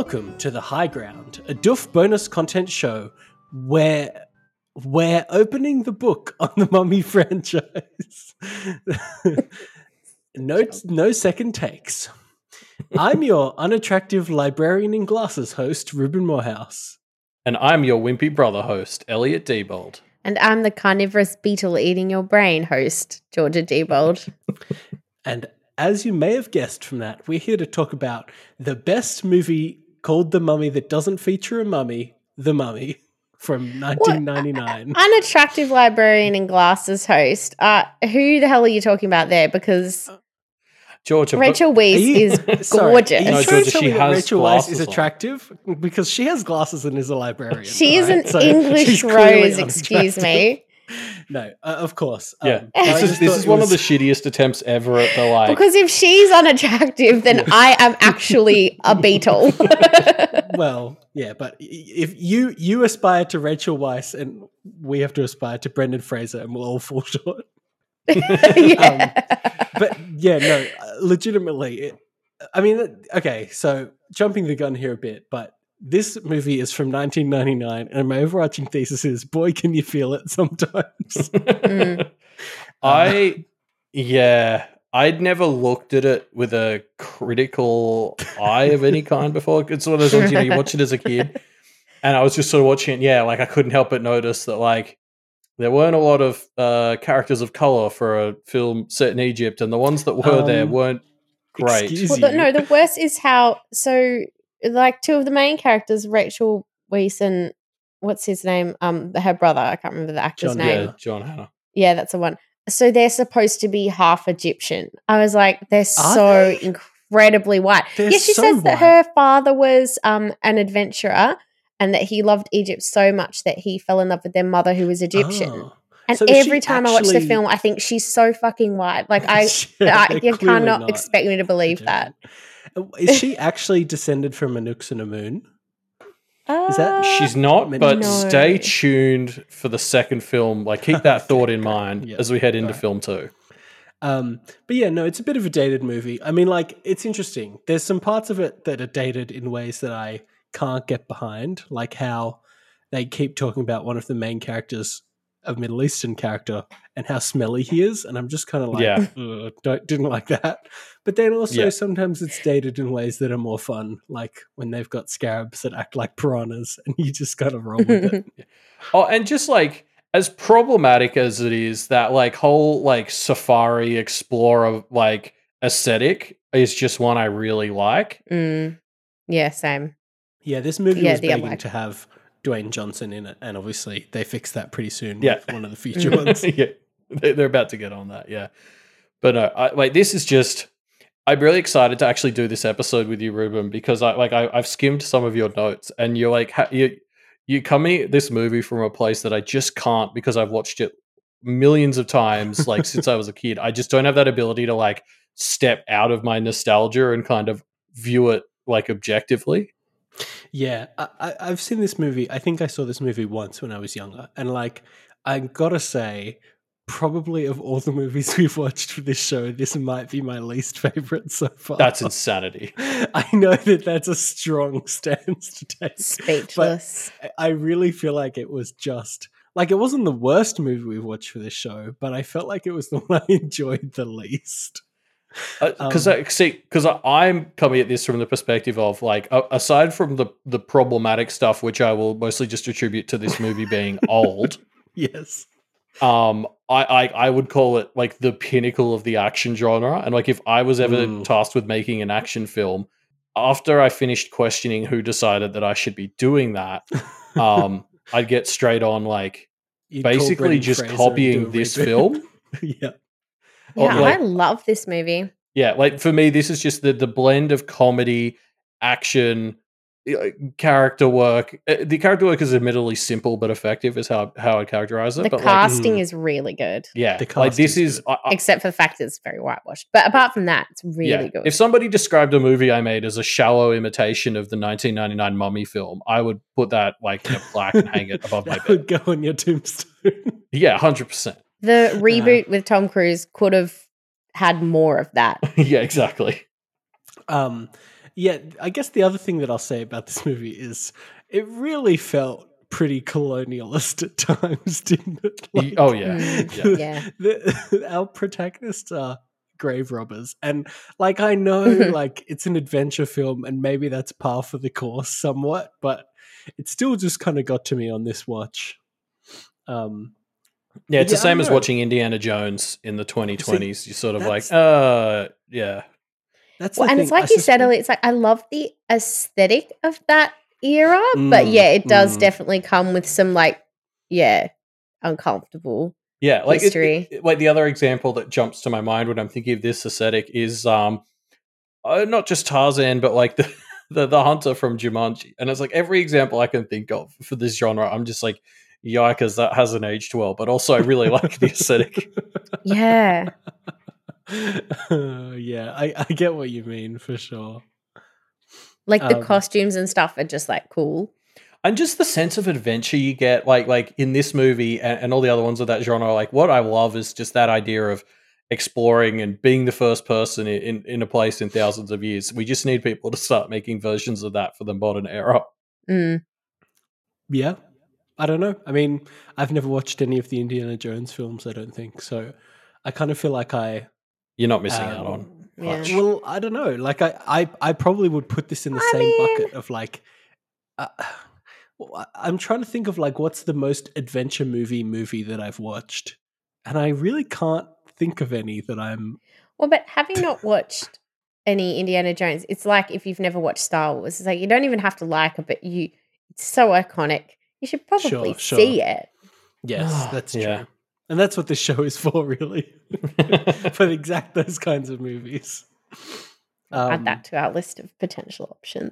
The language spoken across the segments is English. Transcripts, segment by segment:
Welcome to The High Ground, a Doof bonus content show where we're opening the book on the Mummy franchise. No second takes. I'm your unattractive librarian in glasses host, Ruben Morehouse. And I'm your wimpy brother host, Elliot Diebold. And I'm the carnivorous beetle eating your brain host, Georgia Diebold. And as you may have guessed from that, we're here to talk about the best movie called The Mummy that doesn't feature a mummy, The Mummy, from 1999. Unattractive librarian in glasses host. Who the hell are you talking about there? Because Georgia, Rachel Weisz is gorgeous. No, Georgia, she has Rachel Weisz is glasses on. attractive because she has glasses and is a librarian. She is right? an So English she's clearly rose, excuse me. No, of course. Yeah, I this just is thought it one of the was- shittiest attempts ever at the like. Because if she's unattractive, then I am actually a beetle. Well, yeah, but if you aspire to Rachel Weisz and we have to aspire to Brendan Fraser and we'll all fall short. Yeah. But yeah, no, legitimately. Okay, so jumping the gun here a bit, but this movie is from 1999 and my overarching thesis is, boy, can you feel it sometimes. I'd never looked at it with a critical eye of any kind before. It's one of those ones, you watch it as a kid, and I was just sort of watching it. Yeah, like I couldn't help but notice that like there weren't a lot of characters of color for a film set in Egypt, and the ones that were there weren't great. Excuse Well, you. no, the worst is how, like two of the main characters, Rachel Weisz and what's his name? Her brother, I can't remember the actor's John name. Hannah. Yeah, John Hannah. Yeah, that's the one. So they're supposed to be half Egyptian. I was like, they're Are so they? incredibly white. They're Yeah, she so says that white. her father was an adventurer and that he loved Egypt so much that he fell in love with their mother who was Egyptian. Oh. And So is she every time I watch the actually- film, I think she's so fucking white. Like Yeah, you they're clearly cannot not expect me to believe that. Is she actually descended from Anuk-Amun? Is that- She's not, but No. stay tuned for the second film. Like, keep that thought in mind Yeah. as we head into Right. film 2. But yeah, no, it's a bit of a dated movie. I mean, like, it's interesting. There's some parts of it that are dated in ways that I can't get behind, like how they keep talking about one of the main characters, a Middle Eastern character, and how smelly he is, and I'm just kind of like, Yeah. didn't like that. But then also Yeah. sometimes it's dated in ways that are more fun, like when they've got scarabs that act like piranhas, and you just kind of roll with it. Oh, and just like as problematic as it is, that like whole like safari explorer like aesthetic is just one I really like. Yeah, same. Yeah, this movie Yeah, was the begging unlike. to have Dwayne Johnson in it, and obviously they fixed that pretty soon Yeah. with one of the future ones. Yeah, they're about to get on that. Yeah, but no, this is just. I'm really excited to actually do this episode with you, Ruben, because I've skimmed some of your notes, and you're like you coming at this movie from a place that I just can't, because I've watched it millions of times, like since I was a kid. I just don't have that ability to like step out of my nostalgia and kind of view it like objectively. Yeah, I've seen this movie. I think I saw this movie once when I was younger, and like I gotta say, probably of all the movies we've watched for this show, this might be my least favorite so far. That's insanity. I know that that's a strong stance to take. Speechless. But I really feel like it was just like, it wasn't the worst movie we've watched for this show, but I felt like it was the one I enjoyed the least. Because I'm coming at this from the perspective of like, aside from the problematic stuff, which I will mostly just attribute to this movie being old. Yes. I would call it like the pinnacle of the action genre. And like if I was ever tasked with making an action film, after I finished questioning who decided that I should be doing that, I'd get straight on like You'd call basically Brendan just Fraser and copying do a this reboot. film. Yeah. Yeah, like- I love this movie. Yeah, like for me, this is just the blend of comedy, action, character work. The character work is admittedly simple but effective, is how I'd characterize it. The but casting is really good, yeah, The like cast this is is except for the fact that it's very whitewashed. But apart from that, it's really good. If somebody described a movie I made as a shallow imitation of the 1999 Mummy film, I would put that like in a plaque and hang it above my That bed. would go on your tombstone. Yeah, 100%. The reboot with Tom Cruise could have had more of that. Yeah, exactly. Yeah, I guess the other thing that I'll say about this movie is it really felt pretty colonialist at times, didn't it? Oh, yeah. Yeah. Our protagonists are grave robbers, and like I know, like it's an adventure film, and maybe that's par for the course somewhat, but it still just kind of got to me on this watch. Yeah, it's Yeah, the I same don't as know. watching Indiana Jones in the 2020s. You're sort of like, yeah. That's Well, the and thing. it's like you said earlier, it's like I love the aesthetic of that era, but yeah, it does definitely come with some like, uncomfortable. Yeah, like history. like the other example that jumps to my mind when I'm thinking of this aesthetic is not just Tarzan, but like the hunter from Jumanji. And it's like every example I can think of for this genre, I'm just like, yikers, that hasn't aged well. But also I really like the aesthetic. Yeah. Yeah, I get what you mean for sure. Like the costumes and stuff are just like cool. And just the sense of adventure you get, like in this movie and all the other ones of that genre, like what I love is just that idea of exploring and being the first person in a place in thousands of years. We just need people to start making versions of that for the modern era. Yeah, I don't know. I mean, I've never watched any of the Indiana Jones films, I don't think. So I kind of feel like you're not missing out on much. Well, I don't know. Like I probably would put this in the same bucket of like I'm trying to think of like what's the most adventure movie that I've watched, and I really can't think of any that I'm. Well, but having not watched any Indiana Jones, it's like if you've never watched Star Wars. It's like you don't even have to like it, but it's so iconic. You should probably see it. Yes, that's true. And that's what this show is for, really. For exact those kinds of movies. Add that to our list of potential options.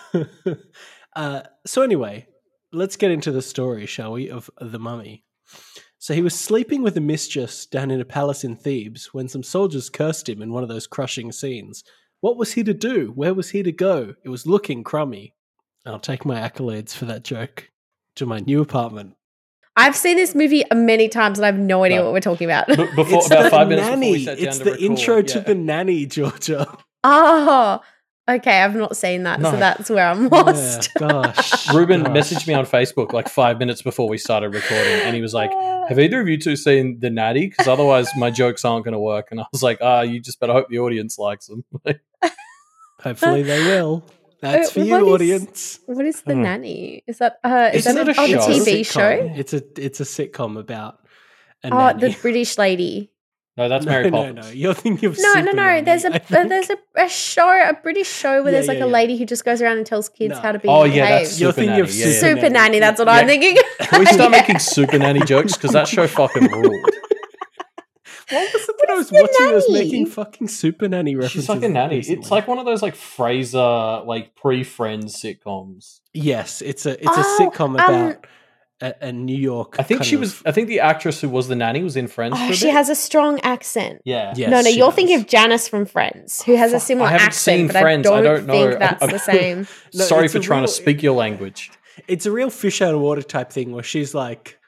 So anyway, let's get into the story, shall we, of the mummy. So he was sleeping with a mistress down in a palace in Thebes when some soldiers cursed him in one of those crushing scenes. What was he to do? Where was he to go? It was looking crummy. I'll take my accolades for that joke to my new apartment. I've seen this movie many times and I have no idea what we're talking about. Before, about 5 minutes before we sat down it's to the record, intro to The Nanny, Georgia. Oh, okay. I've not seen that, so that's where I'm lost. Yeah, gosh. Ruben messaged me on Facebook like 5 minutes before we started recording, and he was like, have either of you two seen The Natty? Because otherwise my jokes aren't going to work. And I was like, you just better hope the audience likes them. Hopefully they will. That's for you, audience. What is The Nanny? Is that Isn't a it a show? TV show? It's a sitcom about a nanny. nanny. The British lady. No, that's Mary Poppins. No. You're thinking of No. Nanny, There's a show, a British show where there's like a lady who just goes around and tells kids how to be. Oh yeah, that's You're Super thinking Nanny. of Super Nanny. That's what I'm thinking. Can we start making Super Nanny jokes? Because that show fucking ruled. What was it that I was watching that was making fucking Super Nanny references? She's like a nanny. recently? It's like one of those like Frasier, like pre-Friends sitcoms. Yes, it's a sitcom about a New York. I think I think the actress who was the nanny was in Friends. Oh, for a she bit. has a strong accent. Yeah. Yes, No, she you're does. thinking of Janice from Friends, who has a similar I haven't accent, seen but Friends. I I don't don't know. think that's the same. No, Sorry it's for a trying to real- speak your language. It's a real fish out of water type thing where she's like,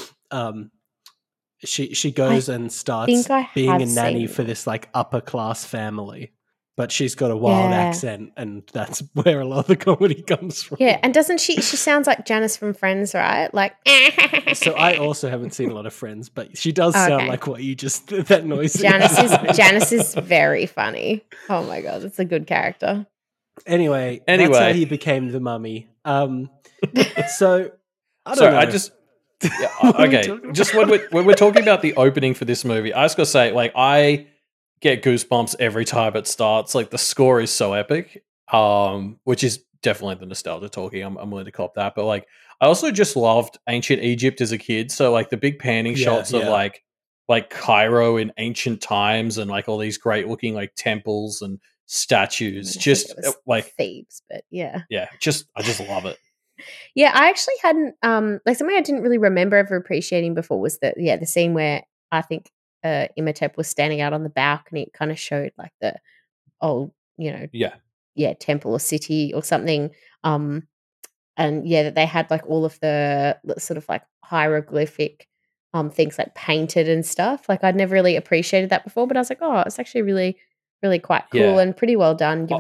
she goes and starts think I being a have nanny seen for this like upper class family, but she's got a wild accent, and that's where a lot of the comedy comes from. Yeah, and doesn't she sounds like Janice from Friends, right? Like So I also haven't seen a lot of Friends, but she does sound Okay. like what you just that noise. that you just made. Janice is very funny. Oh my god, it's a good character. Anyway, that's how he became the mummy. So I don't know. I just What are we okay. talking Just when we're talking about the opening for this movie, I just gotta say, like, I get goosebumps every time it starts. Like, the score is so epic, which is definitely the nostalgia talking. I'm willing to cop that, but like, I also just loved ancient Egypt as a kid. So like the big panning shots of like Cairo in ancient times, and like all these great looking like temples and statues. I Just think it was like Thebes, but yeah. I just love it. Yeah, I actually hadn't like something I didn't really remember ever appreciating before was the scene where I think Imhotep was standing out on the balcony. It kind of showed like the old, temple or city or something. And that they had like all of the sort of like hieroglyphic things like painted and stuff. Like I'd never really appreciated that before, but I was like, oh, it's actually really, really quite cool and pretty well done given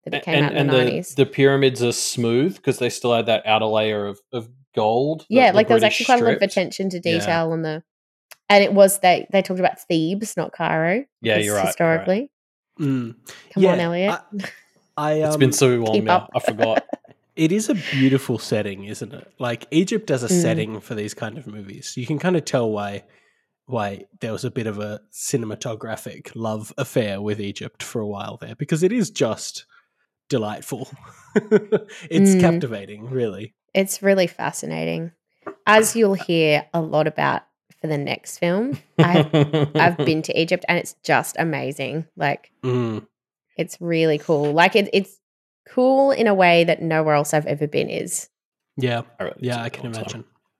that it came out in and the 90s. the pyramids are smooth because they still had that outer layer of gold. Yeah, the like there was British actually quite a lot of stripped. attention to Yeah. detail on the, and it was they talked about Thebes, not Cairo. Yeah, because you're right. Historically, Mm. come on, Elliot. It's been so long keep now. up. I forgot. It is a beautiful setting, isn't it? Like Egypt as a setting for these kind of movies. You can kind of tell why there was a bit of a cinematographic love affair with Egypt for a while there, because it is just delightful. It's captivating, really. It's really fascinating, as you'll hear a lot about for the next film. I've been to Egypt and it's just amazing. Like it's really cool. Like it's cool in a way that nowhere else I've ever been is. Yeah, I can imagine.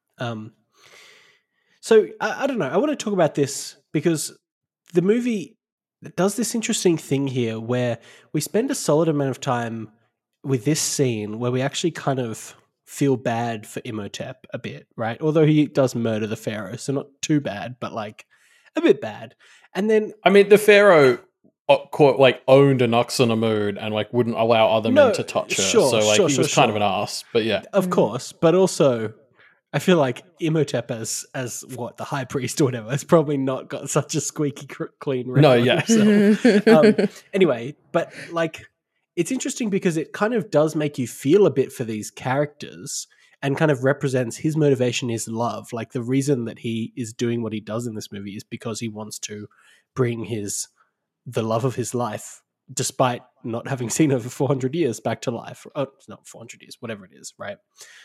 So I don't know. I want to talk about this because the movie does this interesting thing here where we spend a solid amount of time with this scene where we actually kind of feel bad for Imhotep a bit, right? Although he does murder the pharaoh, so not too bad, but like a bit bad. And then, I mean, the pharaoh owned Anaxenamud and like wouldn't allow other men to touch her. So like he was kind of an ass, but yeah, of course. But also, I feel like Imhotep as what, the high priest or whatever, has probably not got such a squeaky clean record. No, yeah. himself. Anyway, but like it's interesting because it kind of does make you feel a bit for these characters and kind of represents his motivation is love. Like the reason that he is doing what he does in this movie is because he wants to bring the love of his life, despite not having seen her for 400 years, back to life. Oh, it's not 400 years, whatever it is, right?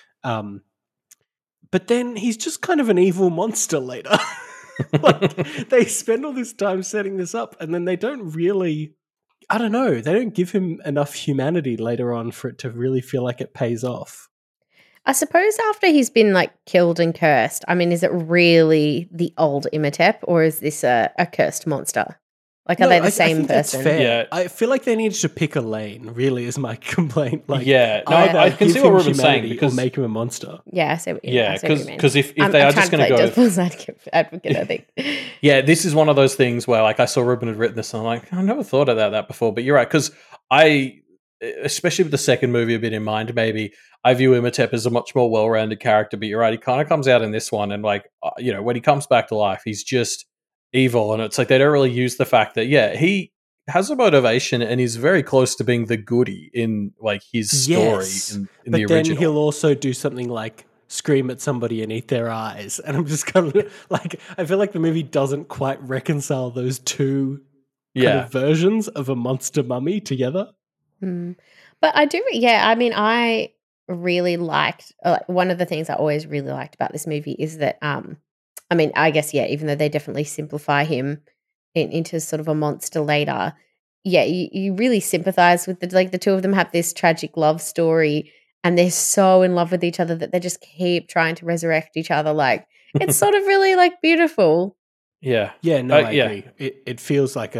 But then he's just kind of an evil monster later. Like they spend all this time setting this up and then they don't really, I don't know, they don't give him enough humanity later on for it to really feel like it pays off. I suppose after he's been like killed and cursed, I mean, is it really the old Imhotep or is this a cursed monster? Like, are they the same I think person? That's fair. Yeah. I feel like they needed to pick a lane, really, is my complaint. Like, yeah, no, either I can see give what him Ruben's saying humanity because or make him a monster. Yeah, I see what you mean. because if they are just going to go, devil's advocate, I think. Yeah, this is one of those things where like I saw Ruben had written this and I'm like, I never thought about that before, but you're right, because especially with the second movie a bit in mind, maybe I view Imhotep as a much more well-rounded character, but you're right, he kind of comes out in this one and like, when he comes back to life, he's just evil, and it's like they don't really use the fact that, he has a motivation and is very close to being the goody in like his story in the original. But then he'll also do something like scream at somebody and eat their eyes. And I'm just kind of like, I feel like the movie doesn't quite reconcile those two kind of versions of a monster mummy together. But I do, I mean, I really liked, one of the things I always really liked about this movie is that, I mean, I guess, even though they definitely simplify him into sort of a monster later, you really sympathize with the two of them have this tragic love story and they're so in love with each other that they just keep trying to resurrect each other. Like, it's sort of really like beautiful. I agree. It feels like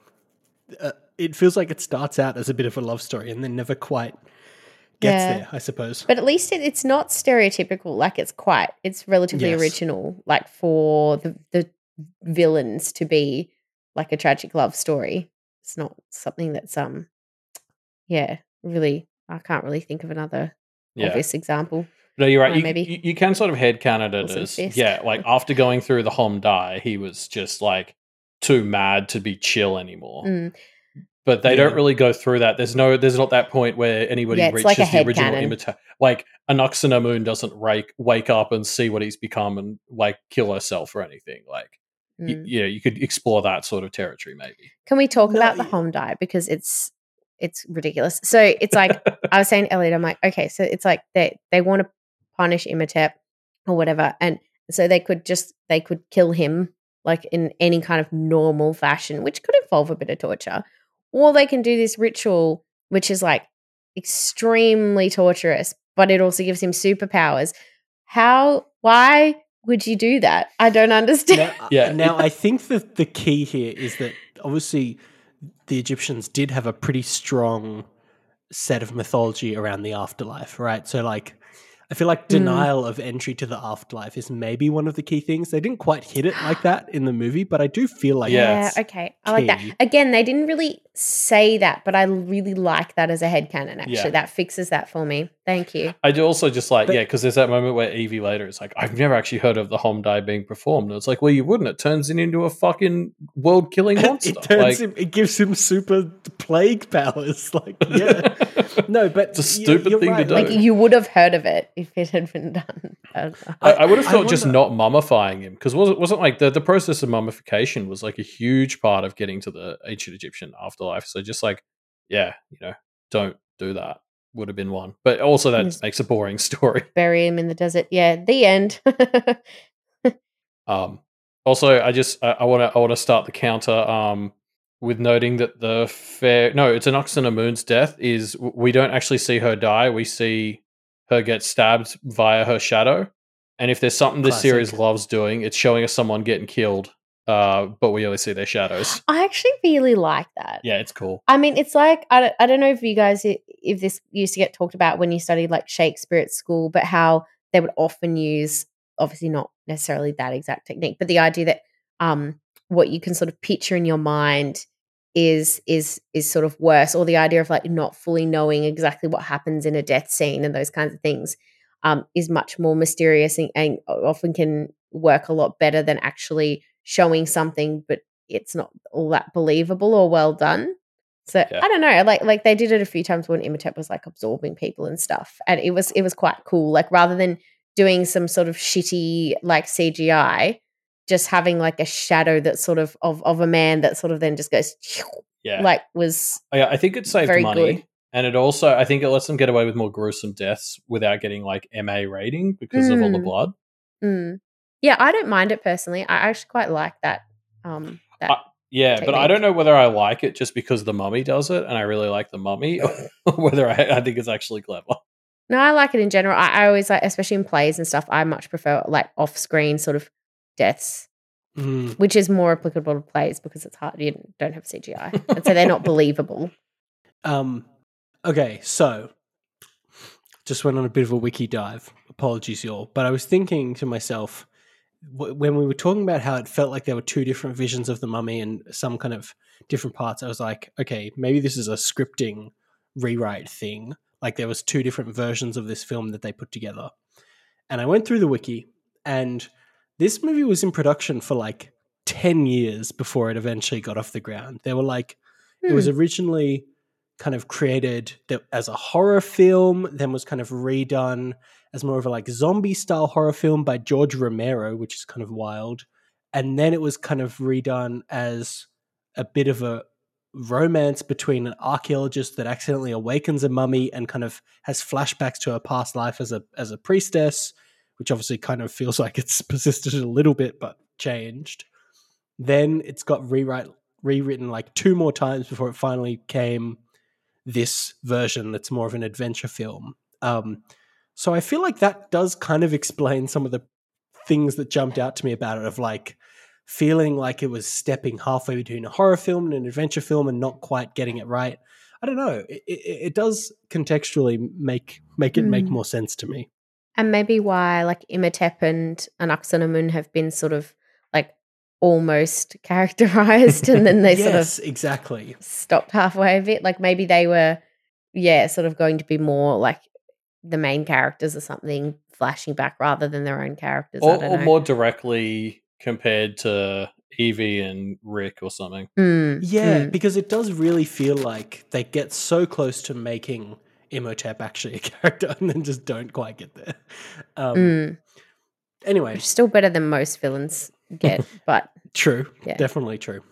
it feels like it starts out as a bit of a love story and then never quite gets there, I suppose. But at least it's not stereotypical. Like it's relatively original, like for the villains to be like a tragic love story. It's not something that's really, I can't really think of another obvious example. No, you're right. Maybe you can sort of headcanon it as like after going through the Hom-Dai, he was just like too mad to be chill anymore. But they don't really go through that. There's not that point where anybody reaches like the original Imhotep. Like Anaxenamund doesn't wake up and see what he's become and like kill herself or anything. Like you could explore that sort of territory maybe. Can we talk about the Hom-Dai, because it's ridiculous. So it's like I was saying to Elliot, I'm like, okay, so it's like they want to punish Imhotep or whatever, and so they could kill him like in any kind of normal fashion, which could involve a bit of torture, or they can do this ritual which is like extremely torturous, but it also gives him superpowers. Why would you do that? I don't understand. Now I think that the key here is that obviously the Egyptians did have a pretty strong set of mythology around the afterlife, right? So like I feel like denial of entry to the afterlife is maybe one of the key things. They didn't quite hit it like that in the movie, but I do feel like Yeah, okay. I like that. key. Again, they didn't really say that, but I really like that as a headcanon, actually. Yeah. That fixes that for me. Thank you. I do also just like, But- because there's that moment where Evie later is like, I've never actually heard of the Homdai being performed. And it's like, well, you wouldn't. It turns him into a fucking world-killing monster. It gives him super plague powers. Like, yeah. No, but It's a stupid you're thing to right. do. Like, you would have heard of it if it had been done. I would have thought just wonder- not mummifying him, because wasn't like the process of mummification was like a huge part of getting to the ancient Egyptian afterlife. So just like, yeah, don't do that would have been one. But also that Yes. makes a boring story. Bury him in the desert. Yeah, the end. Also, I want to start the counter with noting that it's an Oxana Moon's death is we don't actually see her die. We see her get stabbed via her shadow. And if there's something this Classic. series loves doing, it's showing us someone getting killed, but we only see their shadows. I actually really like that. Yeah, it's cool. I mean, it's like, I don't know if you guys, if this used to get talked about when you studied like Shakespeare at school, but how they would often use, obviously not necessarily that exact technique, but the idea that what you can sort of picture in your mind is sort of worse, or the idea of like not fully knowing exactly what happens in a death scene and those kinds of things is much more mysterious and often can work a lot better than actually showing something, but it's not all that believable or well done. So Yeah. I don't know, like they did it a few times when Imhotep was like absorbing people and stuff, and it was quite cool. Like rather than doing some sort of shitty like CGI, just having like a shadow that sort of a man that sort of then just goes Yeah. like was I think it saved very money. good. And it also, I think it lets them get away with more gruesome deaths without getting like MA rating because of all the blood. Yeah, I don't mind it personally. I actually quite like that. Yeah, but I technique. don't know whether I like it just because the Mummy does it and I really like the Mummy, or whether I think it's actually clever. No, I like it in general. I always like, especially in plays and stuff, I much prefer like off-screen sort of deaths, which is more applicable to plays because it's hard. You don't have CGI, and so they're not believable. Okay, so just went on a bit of a wiki dive. Apologies, y'all. But I was thinking to myself, when we were talking about how it felt like there were two different visions of the Mummy and some kind of different parts, I was like, okay, maybe this is a scripting rewrite thing. Like there was two different versions of this film that they put together. And I went through the wiki, and this movie was in production for like 10 years before it eventually got off the ground. They were like, it was originally kind of created as a horror film, then was kind of redone as more of a like zombie style horror film by George Romero, which is kind of wild. And then it was kind of redone as a bit of a romance between an archaeologist that accidentally awakens a mummy and kind of has flashbacks to her past life as a priestess, which obviously kind of feels like it's persisted a little bit but changed. Then it's got rewritten like two more times before it finally came this version that's more of an adventure film. So I feel like that does kind of explain some of the things that jumped out to me about it, of like feeling like it was stepping halfway between a horror film and an adventure film and not quite getting it right. I don't know. It does contextually make it make more sense to me. And maybe why like Imhotep and Anaxunamun have been sort of like almost characterized and then they Yes, sort of exactly. stopped halfway a bit. Like maybe they were, sort of going to be more like the main characters or something, flashing back rather than their own characters. I don't Or know. more directly compared to Evie and Rick or something. Yeah, because it does really feel like they get so close to making Imhotep actually a character and then just don't quite get there. Anyway, Still better than most villains get, but true. Yeah. Definitely true.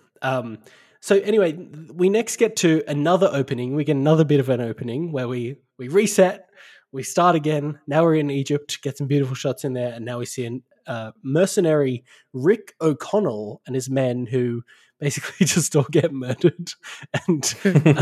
So anyway, we next get to another opening. We get another bit of an opening where we reset, we start again. Now we're in Egypt, get some beautiful shots in there, and now we see a mercenary Rick O'Connell and his men who basically just all get murdered. And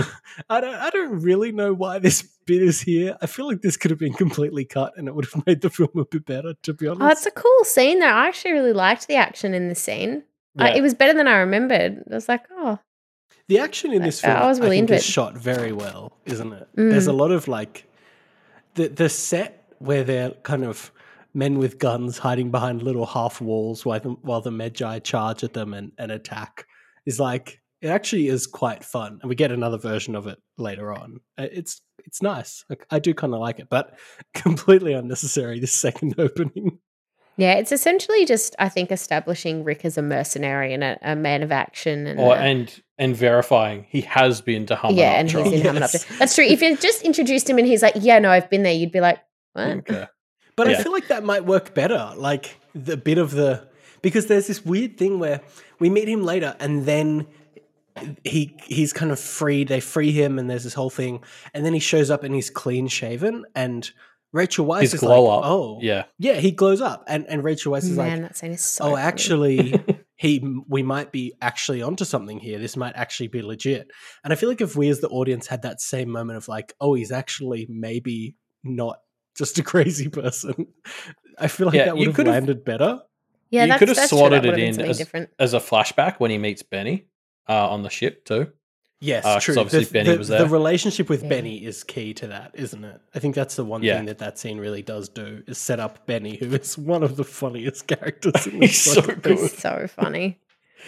I don't really know why this bit is here. I feel like this could have been completely cut and it would have made the film a bit better, to be honest. oh, it's a cool scene though. I actually really liked the action in the scene. Yeah. It was better than I remembered. I was like, oh, The action in this film, I was really think into is it. shot very well, isn't it? There's a lot of like the set where they're kind of men with guns hiding behind little half walls while the Medjai charge at them and attack is like, it actually is quite fun. And we get another version of it later on. It's nice. Like, I do kind of like it, but completely unnecessary, this second opening. Yeah, it's essentially just, I think, establishing Rick as a mercenary and a man of action. And verifying he has been to Hammond. Yeah, and he's in Hammond. That's true. If you just introduced him and he's like, yeah, no, I've been there, you'd be like, what? Okay. But I feel like that might work better. Like because there's this weird thing where we meet him later and then he's kind of freed. They free him and there's this whole thing. And then he shows up and he's clean shaven and Rachel Weisz His is glow like, up. oh. Yeah, he glows up. And Rachel Weisz is like, that scene is so oh, funny. actually, we might be actually onto something here. This might actually be legit. And I feel like if we as the audience had that same moment of like, oh, he's actually maybe not just a crazy person, I feel like that would have landed better. Yeah, you could have slotted it in as a flashback when he meets Benny on the ship too. Yes, true. Obviously, Benny was there. The relationship with Benny is key to that, isn't it? I think that's the one thing that scene really does do, is set up Benny, who is one of the funniest characters in this. He's so good. He's so funny.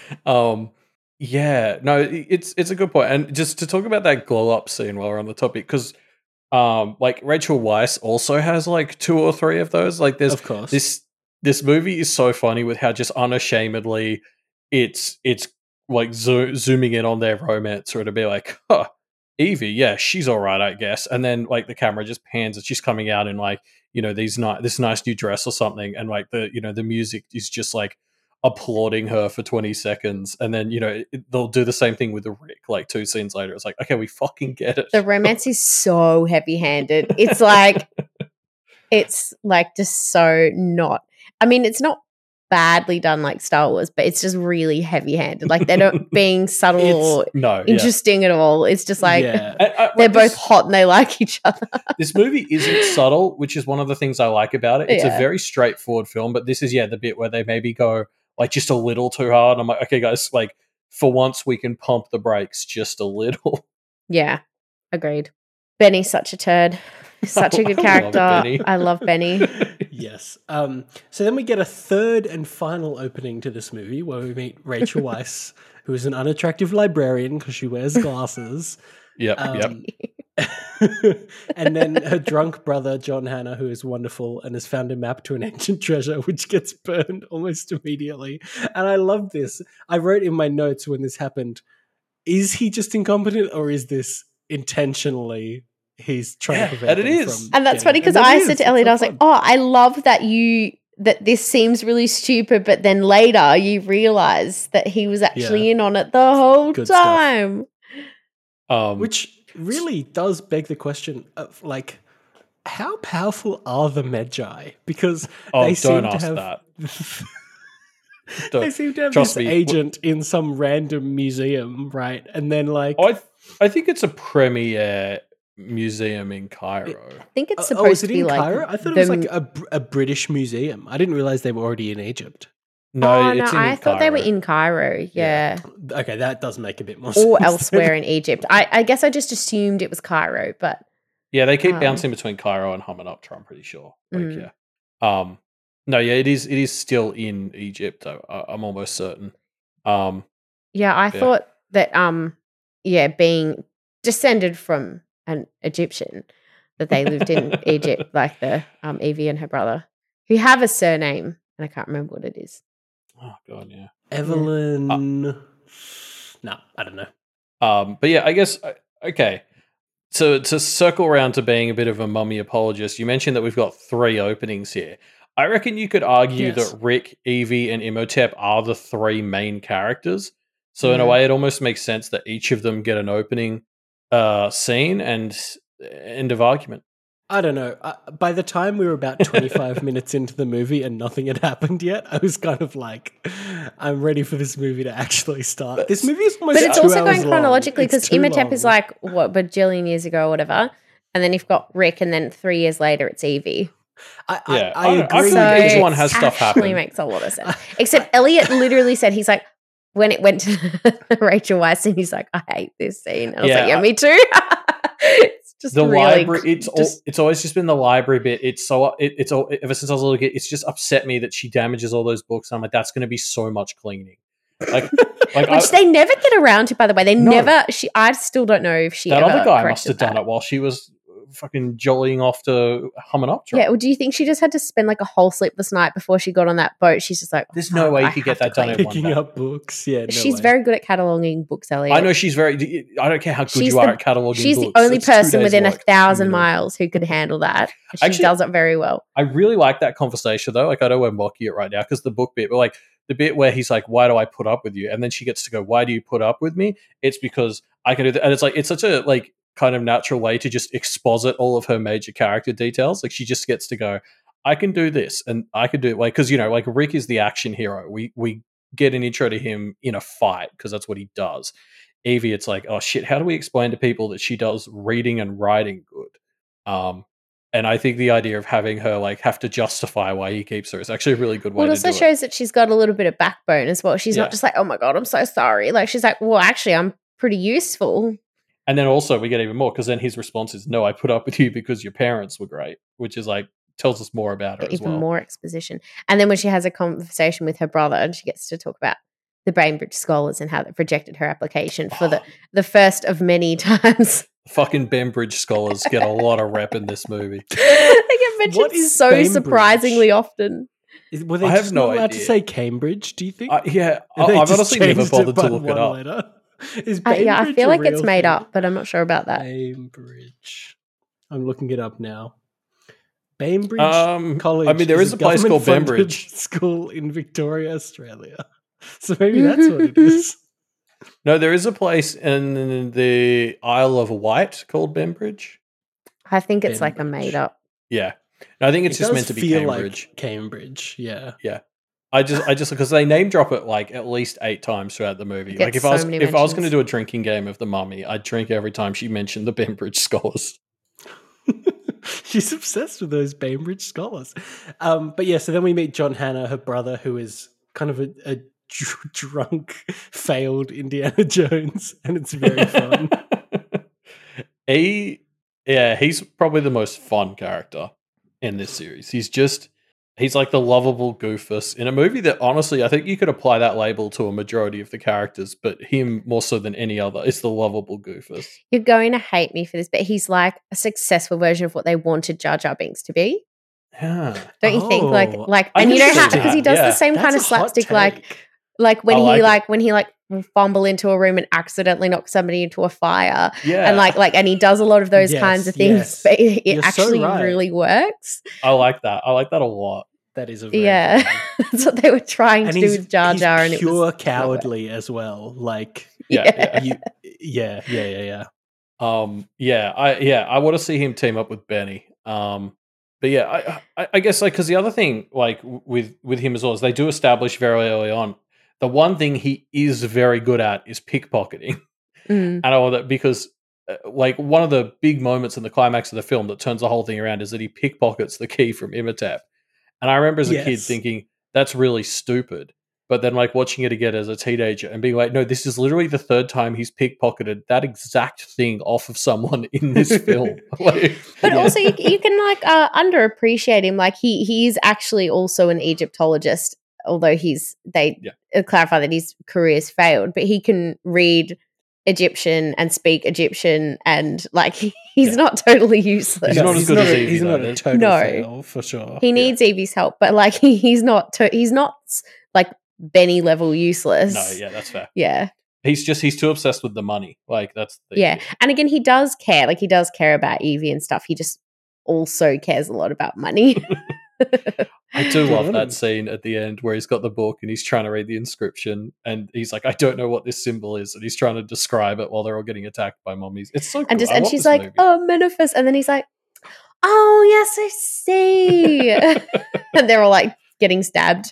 Yeah, no, it's a good point. And just to talk about that glow up scene while we're on the topic, because like Rachel Weisz also has like 2 or 3 of those. Like there's, of course, this movie is so funny with how just unashamedly it's like zooming in on their romance, or to be like, huh, Evie, yeah, she's all right, I guess. And then like the camera just pans and she's coming out in like, you know, this nice new dress or something, and like the music is just like applauding her for 20 seconds, and then they'll do the same thing with the Rick like 2 scenes later. It's like, okay, we fucking get it. The romance is so heavy-handed. It's like just so not, I mean, it's not badly done like Star Wars, but it's just really heavy-handed. Like they're not being subtle or interesting at all. It's just like they're both hot and they like each other. This movie isn't subtle, which is one of the things I like about it. It's a very straightforward film, but this is the bit where they maybe go like just a little too hard. I'm like, okay, guys, like for once we can pump the brakes just a little. Yeah, agreed. Benny's such a turd. Such a good character. I love Benny. Yes. So then we get a third and final opening to this movie where we meet Rachel Weisz, who is an unattractive librarian because she wears glasses. Yep. And then her drunk brother, John Hannah, who is wonderful and has found a map to an ancient treasure, which gets burned almost immediately. And I love this. I wrote in my notes when this happened, is he just incompetent or is this intentionally he's trying to prevent and it is. And that's funny because I said to Elliot, I was like, oh, I love that this seems really stupid, but then later you realize that he was actually in on it the whole time. Which really does beg the question of like, how powerful are the Medjai? Because they seem to have they seem to have this agent in some random museum, right? And then like I think it's a premier museum in Cairo. I think it's supposed to be like Cairo? I thought it was like a British museum. I didn't realize they were already in Egypt. No, I thought they were in Cairo. Yeah. Okay, that does make a bit more sense. Or elsewhere in Egypt. I guess I just assumed it was Cairo, but yeah, they keep bouncing between Cairo and Hamunaptra, I'm pretty sure. Like, it is still in Egypt, though. I'm almost certain. I thought that being descended from an Egyptian, that they lived in Egypt, like the Evie and her brother, who have a surname, and I can't remember what it is. Oh God, yeah, Evelyn. No, I don't know. But yeah, I guess okay. So to circle around to being a bit of a mummy apologist, you mentioned that we've got 3 openings here. I reckon you could argue that Rick, Evie, and Imhotep are the 3 main characters. So in a way, it almost makes sense that each of them get an opening scene and end of argument. I don't know. By the time we were about 25 minutes into the movie and nothing had happened yet, I was kind of like, I'm ready for this movie to actually start. This movie is almost 2 hours long. But it's also going chronologically because Imhotep is like, what, bajillion years ago or whatever. And then you've got Rick, and then 3 years later it's Evie. I agree. So each one has stuff happen. It actually makes a lot of sense. Except Elliot literally said, he's like, when it went to Rachel Weisz, and he's like, I hate this scene. And I was like, yeah, me too. Just the really library. It's always just been the library bit. It's all ever since I was a little kid. It's just upset me that she damages all those books. I'm like, that's going to be so much cleaning. Like which they never get around to, by the way. They No. never. I still don't know if she. that ever other guy must corrected have done that. it while she was fucking jollying off to Humminoptera. Yeah. Well, do you think she just had to spend like a whole sleepless night before she got on that boat? She's just like, There's no way you I could have get to that done clean. in one Picking day. up books. Yeah, no She's way. very good at cataloging books, Elliot. I know she's very. I don't care how good She's you are the- at cataloging She's books. the only It's 2 person days within work. 1,000 You know. miles who could handle that. She Actually- does it very well. I really like that conversation though. Like I know we're mocking it right now because the book bit, but like the bit where he's like, "Why do I put up with you?" and then she gets to go, "Why do you put up with me?" It's because I can do that, and it's like it's such a like kind of natural way to just exposit all of her major character details. Like she just gets to go, "I can do this, and I can do it." Like because like Rick is the action hero. We get an intro to him in a fight because that's what he does. Evie, it's like, oh shit, how do we explain to people that she does reading and writing good? And I think the idea of having her like have to justify why he keeps her is actually a really good way Well, it to do also it. shows that she's got a little bit of backbone as well. She's Yeah. not just like, oh my God, I'm so sorry. Like she's like, well, actually, I'm pretty useful. And then also we get even more because then his response is, "No, I put up with you because your parents were great," which is like tells us more about her as Even well. more exposition. And then when she has a conversation with her brother and she gets to talk about the Bainbridge scholars and how they rejected her application for the first of many times. Fucking Bembridge scholars get a lot of rep in this movie. They get mentioned What is so Bainbridge? surprisingly often. Were they I have just no not allowed idea. to say Cambridge, do you think? Yeah, And they I've just honestly never changed bothered by to look it one up. letter? Is Yeah, I Bainbridge feel a like it's real made thing? up, but I'm not sure about that. Bainbridge. I'm looking it up now. Bainbridge College. I mean, there is a place called government-funded Bembridge. school in Victoria, Australia. So maybe that's what it is. No, there is a place in the Isle of Wight called Bembridge. I think it's like a Bainbridge. made up. Yeah, and I think it's It just does meant to be feel Cambridge. like Cambridge. Yeah. I just because they name drop it like at least 8 times throughout the movie. It Like gets if I so was many if I was going to mentions. do a drinking game of the Mummy, I'd drink every time she mentioned the Bembridge scholars. She's obsessed with those Bainbridge scholars. But yeah, so then we meet John Hannah, her brother, who is kind of a drunk, failed Indiana Jones, and it's very fun. He's probably the most fun character in this series. He's like the lovable goofus in a movie that honestly, I think you could apply that label to a majority of the characters, but him more so than any other is the lovable goofus. You're going to hate me for this, but he's like a successful version of what they wanted Jar Jar Binks to be. Yeah. Don't you think? Like, Oh, I and you can know see how that, because he does yeah. the same kind of That's a hot slapstick, take. like when I he will fumble into a room and accidentally knock somebody into a fire, Yeah. and and he does a lot of those Yes, kinds of things. yes. But it You're so actually right. really works. I like that. I like that a lot. That is a very Yeah, good one. that's what they were trying And to do with Jar he's Jar, and it pure was cowardly as well. Like, Yeah. Yeah. yeah. I want to see him team up with Benny. But yeah, I guess like because the other thing like with him as well is they do establish very early on the one thing he is very good at is pickpocketing, Mm. and I want that because like one of the big moments in the climax of the film that turns the whole thing around is that he pickpockets the key from Imhotep, and I remember as a kid Yes. thinking that's really stupid. But then, like, watching it again as a teenager and being like, no, this is literally the 3rd time he's pickpocketed that exact thing off of someone in this film. Like, But Yeah. also, you can underappreciate him. Like he is actually also an Egyptologist, although they clarify that his career's failed. But he can read Egyptian and speak Egyptian, and like he's not totally useless. He's not as good as Evie, He's though, not a is he? total No. fail, for sure. He needs Evie's help, but like he's not like Benny level useless. no, yeah, that's fair. Yeah. He's too obsessed with the money. Like, that's the Yeah. And again, he does care. Like he does care about Evie and stuff. He just also cares a lot about money. I do Good love on that him. scene at the end where he's got the book and he's trying to read the inscription and he's like, I don't know what this symbol is, and he's trying to describe it while they're all getting attacked by mummies. It's so cool. And I love she's this like, movie. oh, Menefis. And then he's like, oh, yes, I see. And they're all like getting stabbed.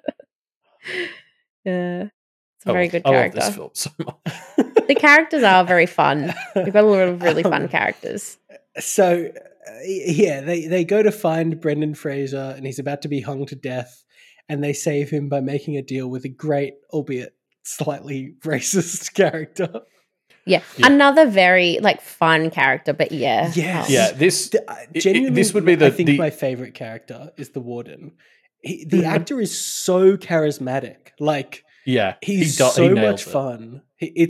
Yeah. It's a very good I love character. this film so much. The characters are very fun. We've got a lot of really fun characters. So, yeah, they go to find Brendan Fraser, and he's about to be hung to death, and they save him by making a deal with a great, albeit slightly racist character. Yeah. Yeah. Another very like fun character, but yeah. Yes. Yeah, this Genuinely, this would be I think my favorite character is the warden. The Mhm. actor is so charismatic. Like yeah, he's he so nails much it. fun.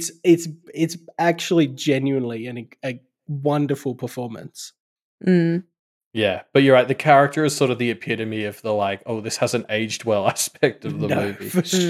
It's actually genuinely a wonderful performance. Mm. Yeah, but you're right. The character is sort of the epitome of the like, oh, this hasn't aged well aspect of the movie. For sure.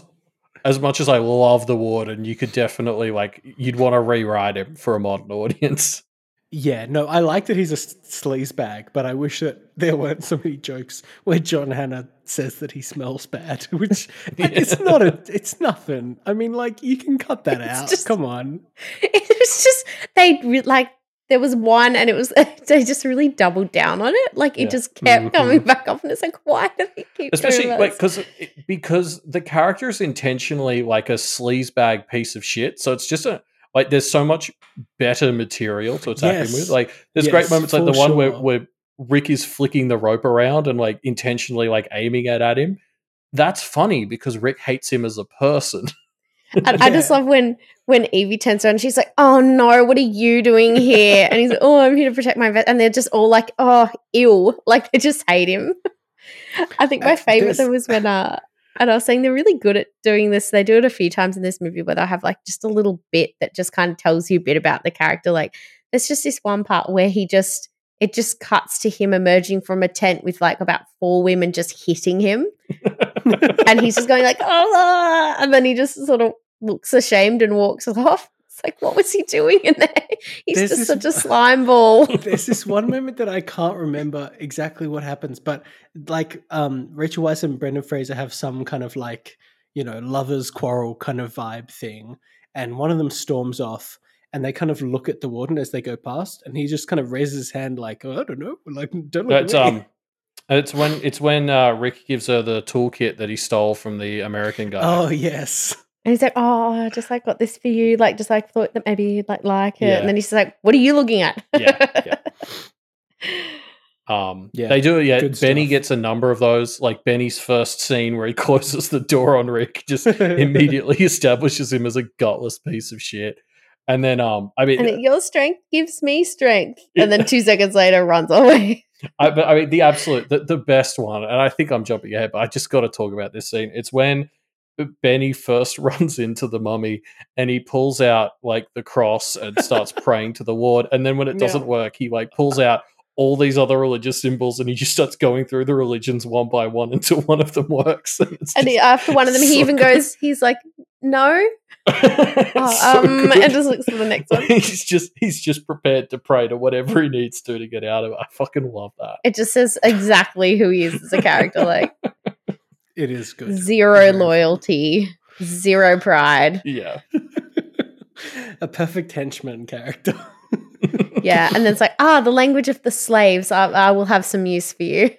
As much as I love the warden, you could definitely like you'd want to rewrite him for a modern audience. Yeah, no, I like that he's a sleazebag, but I wish that there weren't so many jokes where John Hannah says that he smells bad, which like, it's nothing. I mean, like you can cut that out. Come on. It was just like there was one, and it was they just really doubled down on it. Like it just kept coming back up, and it's like, why do they keep especially doing like this? because the character is intentionally like a sleazebag piece of shit. So it's just like there's so much better material to attack him with. Yes. Like there's Yes, great moments like the for one sure. where Rick is flicking the rope around and like intentionally like aiming it at him. That's funny because Rick hates him as a person. And I just love when Evie turns around and she's like, "Oh no, what are you doing here?" And he's like, "Oh, I'm here to protect my vet." And they're just all like, "Oh, ew!" Like they just hate him. I think my favorite though was when and I was saying they're really good at doing this. They do it a few times in this movie where they'll have like just a little bit that just kind of tells you a bit about the character. Like there's just this one part where it just cuts to him emerging from a tent with like about 4 women just hitting him. And he's just going like, "Oh," and then he just sort of looks ashamed and walks off. It's like, what was he doing in there? He's just such a slime ball. There's this one moment that I can't remember exactly what happens, but like Rachel Weisz and Brendan Fraser have some kind of like, lovers quarrel kind of vibe thing, and one of them storms off and they kind of look at the warden as they go past, and he just kind of raises his hand like, "Oh, I don't know, like don't look at me." It's when Rick gives her the toolkit that he stole from the American guy. Oh yes. And he's like, "Oh, I just like got this for you. Like, just like thought that maybe you'd like it." Yeah. And then he's just like, "What are you looking at?" Yeah. They do it. Yeah, good Benny stuff. gets a number of those. Like Benny's first scene where he closes the door on Rick just immediately establishes him as a gutless piece of shit. And then, and your strength gives me strength. And then 2 seconds later, runs away. the best one, and I think I'm jumping ahead, but I just got to talk about this scene. It's when Benny first runs into the mummy and he pulls out like the cross and starts praying to the ward, and then when it doesn't work, he like pulls out all these other religious symbols and he just starts going through the religions one by one until one of them works. And after one of them, he even goes, he's like, "No." And just looks for the next one. He's just prepared to pray to whatever he needs to get out of it. I fucking love that. It just says exactly who he is as a character. Like, it is good. Zero loyalty, zero pride. Yeah. A perfect henchman character. Yeah, and then it's like, the language of the slaves. I will have some use for you.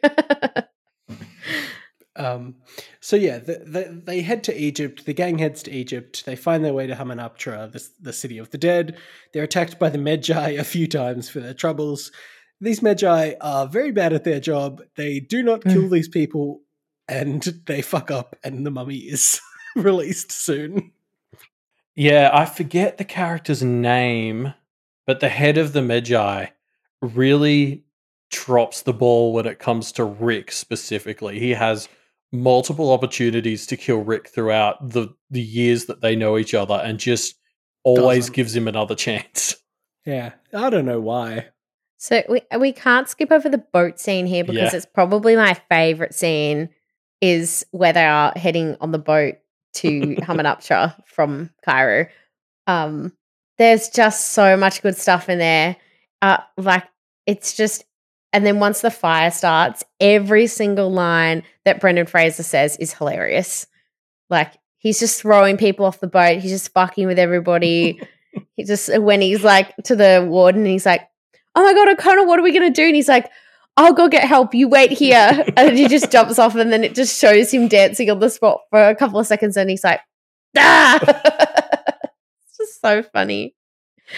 So yeah, they head to Egypt. The gang heads to Egypt. They find their way to Hamunaptra, the city of the dead. They're attacked by the Medjai a few times for their troubles. These Medjai are very bad at their job. They do not kill these people, and they fuck up, and the mummy is released soon. Yeah, I forget the character's name, but the head of the Medjai really drops the ball when it comes to Rick specifically. He has multiple opportunities to kill Rick throughout the years that they know each other and just always gives him another chance. Yeah, I don't know why. So we can't skip over the boat scene here because it's probably my favorite scene is where they are heading on the boat to Hamunaptra from Cairo. There's just so much good stuff in there. It's just, and then once the fire starts, every single line that Brendan Fraser says is hilarious. Like he's just throwing people off the boat. He's just fucking with everybody. When he's like to the warden, and he's like, "Oh my God, O'Connell, what are we going to do?" And he's like, "I'll go get help. You wait here." And he just jumps off, and then it just shows him dancing on the spot for a couple of seconds, and he's like, "Ah!" It's just so funny.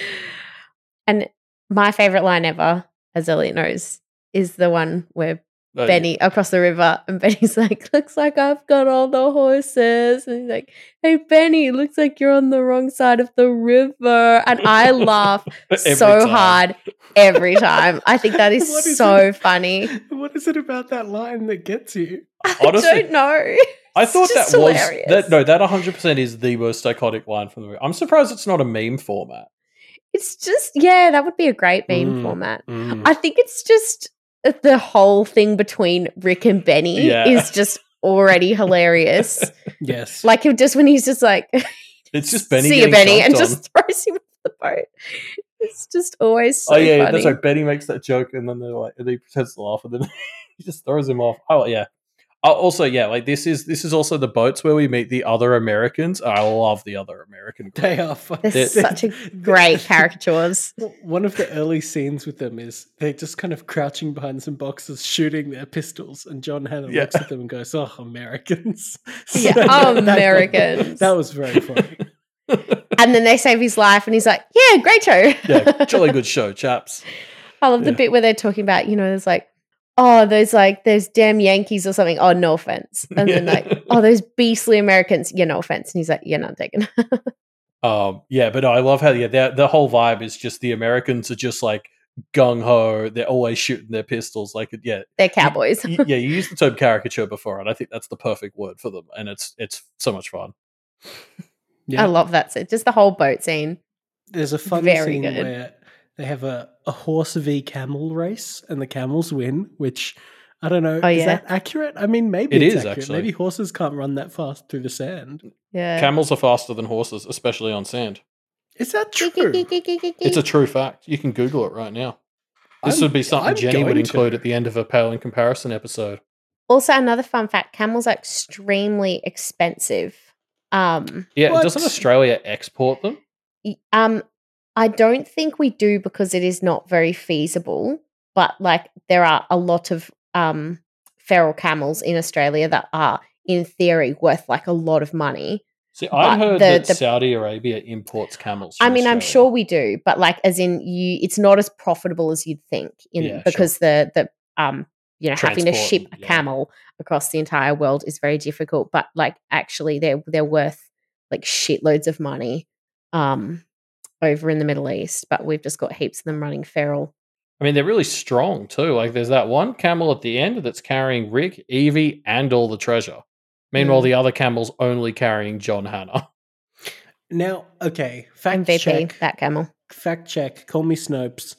And my favorite line ever, as Elliot knows, is the one where Benny across the river, and Benny's like, looks like I've got all the horses. And he's like, hey, Benny, looks like you're on the wrong side of the river. And I laugh Every so time. hard every time. I think that is What is so it? funny. What is it about that line that gets you? Honestly, I don't know. I It's thought that just was hilarious. that 100% is the most iconic line from the movie. I'm surprised it's not a meme format. It's just, yeah, that would be a great meme format. Mm. I think it's just the whole thing between Rick and Benny Yeah. is just already hilarious. Yes. Like just when he's just like, It's just Benny see you, getting Benny, chomped and on. just throws him off the boat. It's just always so Oh yeah, funny. that's right. Benny makes that joke, and then they're like, and he pretends to laugh, and then he just throws him off. Oh yeah. Also, yeah, like this is also the boats where we meet the other Americans. I love the other American. They are fucking. They're such a great caricatures. One of the early scenes with them is they're just kind of crouching behind some boxes, shooting their pistols, and John Hannah Yeah. looks at them and goes, "Oh, Americans!" Yeah, that- Americans. That was very funny. And then they save his life, and he's like, yeah, great show. Yeah, jolly good show, chaps. I love the Yeah. bit where they're talking about, there's like, oh, those damn Yankees or something. Oh, no offense. And then like, oh, those beastly Americans. Yeah, no offense. And he's like, yeah, none taken. Yeah, but no, I love how the whole vibe is just the Americans are just like gung ho. They're always shooting their pistols. Like, yeah, They're cowboys. you used the term caricature before, and I think that's the perfect word for them. And it's so much fun. Yeah. I love that scene. Just the whole boat scene. There's a fun Very scene good. where they have a horse v camel race, and the camels win. Which I don't know. Oh, is yeah. that accurate? I mean, maybe It it's is, accurate. actually. Maybe horses can't run that fast through the sand. Yeah. Camels are faster than horses, especially on sand. Is that true? It's a true fact. You can Google it right now. This I'm- would be something I'm Jenny would going include to. at the end of a pale in comparison episode. Also, another fun fact, camels are extremely expensive. Yeah, What? doesn't Australia export them? I don't think we do because it is not very feasible, but like there are a lot of feral camels in Australia that are in theory worth like a lot of money. See, I'd But heard the- that Saudi Arabia imports camels. I from mean, I'm Australia. sure we do, but like as in it's not as profitable as you'd think Yeah, because the having to Transport ship and- a camel across the entire world is very difficult, but like actually they're worth like shitloads of money over in the Middle East, but we've just got heaps of them running feral. I mean, they're really strong too. Like, there's that one camel at the end that's carrying Rick, Evie, and all the treasure. Meanwhile, Mm. the other camel's only carrying John Hannah. Now, okay, fact MVP, check. that camel. Fact check. Call me Snopes.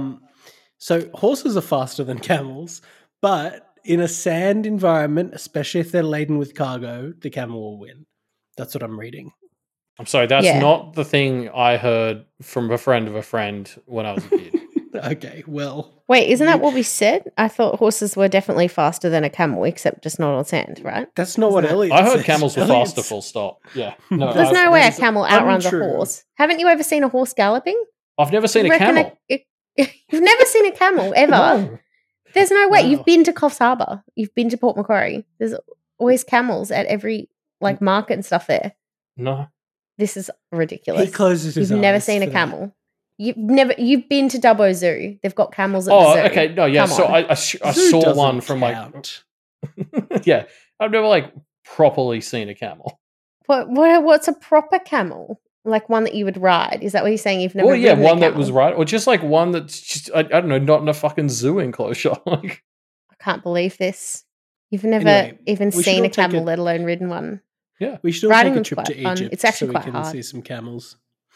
So horses are faster than camels, but in a sand environment, especially if they're laden with cargo, the camel will win. That's what I'm reading. I'm sorry, that's Yeah. not the thing I heard from a friend of a friend when I was a kid. Okay, well, Wait, isn't that what we said? I thought horses were definitely faster than a camel, except just not on sand, right? that's not what Isn't that- Elliot I heard says. camels were Elliot's- faster, full stop. Yeah. No, There's no way a that is camel outruns untrue. a horse. Haven't you ever seen a horse galloping? I've never seen a Reckon camel. You've never seen a camel ever. No. There's no way. Wow. You've been to Coffs Harbour. You've been to Port Macquarie. There's always camels at every like market and stuff there. No. This is He ridiculous. closes his You've never eyes seen a for that. camel. You've been to Dubbo Zoo. They've got camels at Oh, the zoo. okay. No, yeah. Come So on. I Zoo saw doesn't one from count. like, yeah. I've never like properly seen a camel. What's a proper camel? Like one that you would ride? Is that what you're saying? You've never Well, yeah, ridden a one that camel? was right, or just like one that's just I don't know, not in a fucking zoo enclosure. Like, I can't believe this. You've never Anyway, even we should seen all a take camel, a- let alone ridden one. We should all Riding take a them's trip quite to fun. Egypt It's actually so we quite can hard. see some camels.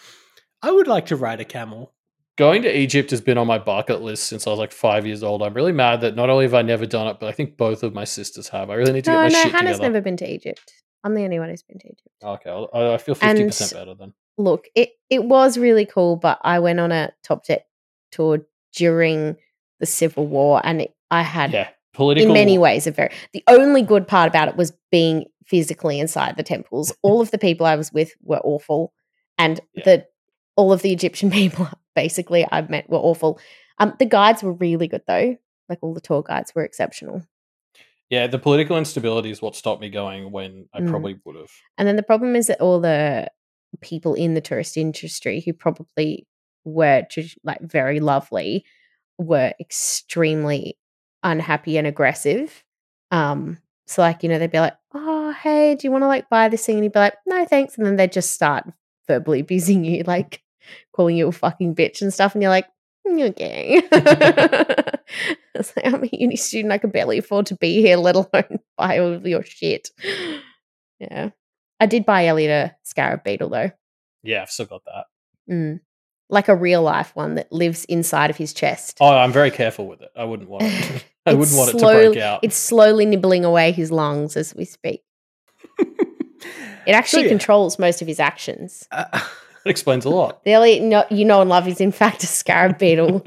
I would like to ride a camel. going to Egypt has been on my bucket list since I was like 5 years old. I'm really mad that not only have I never done it, but I think both of my sisters have. I really need to get No, my no, shit Hannah's together. never been to Egypt. I'm the only one who's been to Egypt. Okay, I feel 50% better then. Look, it was really cool, but I went on a Top Jet tour during the Civil War, and I had, Yeah, political. in many ways, the only good part about it was being physically inside the temples. All of the people I was with were awful, and Yeah. all of the Egyptian people, basically, I met were awful. The guides were really good though; like all the tour guides were exceptional. Yeah, the political instability is what stopped me going when I Mm. probably would have. And then the problem is that all the people in the tourist industry who probably were like very lovely were extremely unhappy and aggressive. So like, they'd be like, oh, hey, do you want to like buy this thing? And he'd be like, no, thanks. And then they'd just start verbally abusing you, like calling you a fucking bitch and stuff. And you're like, okay. It's like, I'm a uni student. I can barely afford to be here, let alone buy all of your shit. Yeah. I did buy Elliot a scarab beetle though. Yeah, I've still got that. Like a real life one that lives inside of his chest. Oh, I'm very careful with it. I wouldn't want it. I wouldn't want it to break out. It's slowly nibbling away his lungs as we speak. It actually controls most of his actions. That explains a lot. The Elliot you know and love is in fact a scarab beetle.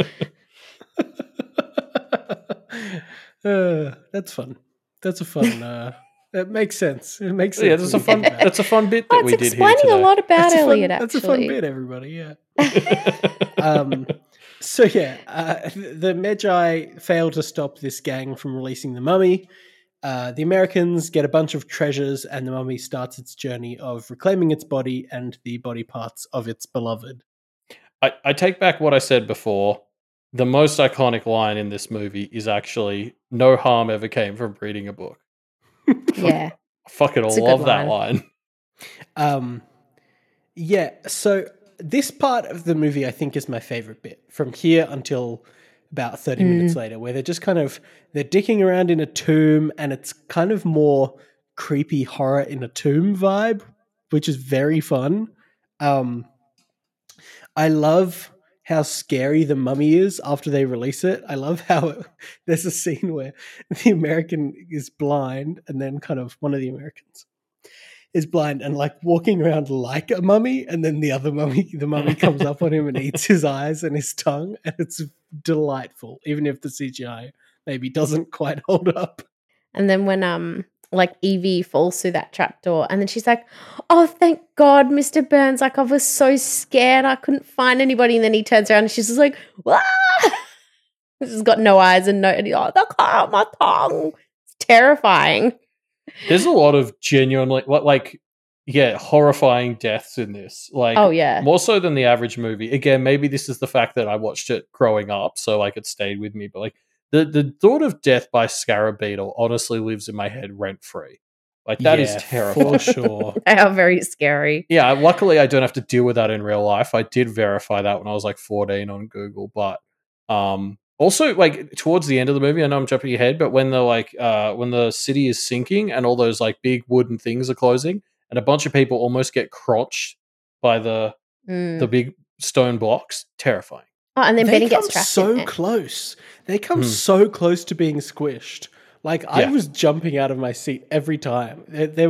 That's fun. That's a fun. It makes sense. It makes sense. Yeah, that's a fun. That's a fun bit that we did here today. It's explaining a lot about Elliot. That's a fun bit, everybody. Yeah. The Medjai fail to stop this gang from releasing the mummy. The Americans get a bunch of treasures, and the mummy starts its journey of reclaiming its body and the body parts of its beloved. I take back what I said before. The most iconic line in this movie is actually "No harm ever came from reading a book." Yeah. I fucking love that line. Yeah, so this part of the movie I think is my favorite bit from here until about 30 minutes later, where they're just they're dicking around in a tomb, and it's kind of more creepy horror in a tomb vibe, which is very fun. I love how scary the mummy is after they release it. I love how there's a scene where the American is blind, and then one of the Americans is blind and like walking around like a mummy, and then the mummy comes up on him and eats his eyes and his tongue, and it's delightful, even if the CGI maybe doesn't quite hold up. And then when like Evie falls through that trapdoor, and then she's like, oh, thank God, Mr. Burns, like I was so scared I couldn't find anybody. And then he turns around and she's just like, wah! She's got no eyes and my tongue. It's terrifying. There's a lot of genuinely horrifying deaths in this. Like, oh yeah, more so than the average movie. Again, maybe this is the fact that I watched it growing up, so like it stayed with me. But like the thought of death by scarab beetle honestly lives in my head rent free. Like that is terrifying. For sure. They are very scary. Yeah, luckily I don't have to deal with that in real life. I did verify that when I was like 14 on Google, but also, like towards the end of the movie, I know I'm jumping ahead, but when when the city is sinking and all those like big wooden things are closing, and a bunch of people almost get crotched by the big stone blocks, terrifying. Oh, and then Benny gets trapped. So close. They come so close to being squished. Like I was jumping out of my seat every time. They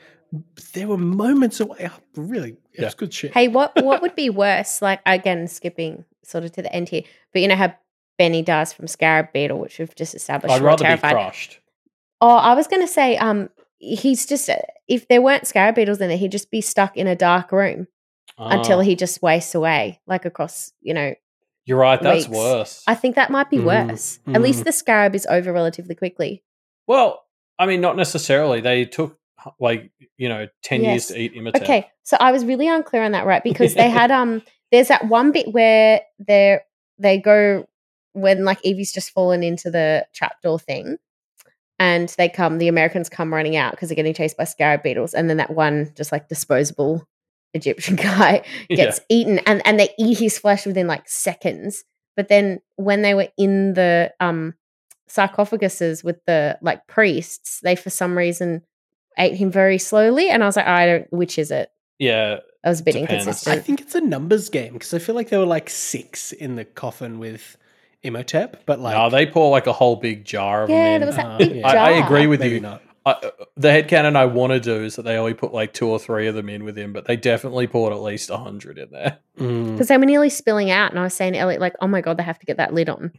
were moments away. Oh, really, it was good shit. Hey, what would be worse? Like again, skipping sort of to the end here, but you know how Benny dies from scarab beetle, which we've just established. I'd rather be crushed. Oh, I was going to say, he's just if there weren't scarab beetles in there, he'd just be stuck in a dark room until he just wastes away, like across, You're right. That's weeks. Worse. I think that might be worse. At least the scarab is over relatively quickly. Well, I mean, not necessarily. They took 10 years to eat Imhotep. Okay, so I was really unclear on that, right? Because they had there's that one bit where they go when like Evie's just fallen into the trapdoor thing, and the Americans come running out because they're getting chased by scarab beetles, and then that one just like disposable Egyptian guy gets eaten, and they eat his flesh within like seconds. But then when they were in the sarcophaguses with the like priests, they for some reason ate him very slowly, and I was like, which is it? Yeah, that was a bit inconsistent. I think it's a numbers game because I feel like there were like 6 in the coffin with Imhotep, but like no, they pour like a whole big jar of them in. There was that big jar. I agree with Maybe you. Not. The headcanon I want to do is that they only put like 2 or 3 of them in with him, but they definitely poured at least 100 in there. Because they were nearly spilling out, and I was saying to Elliot, like, oh my God, they have to get that lid on.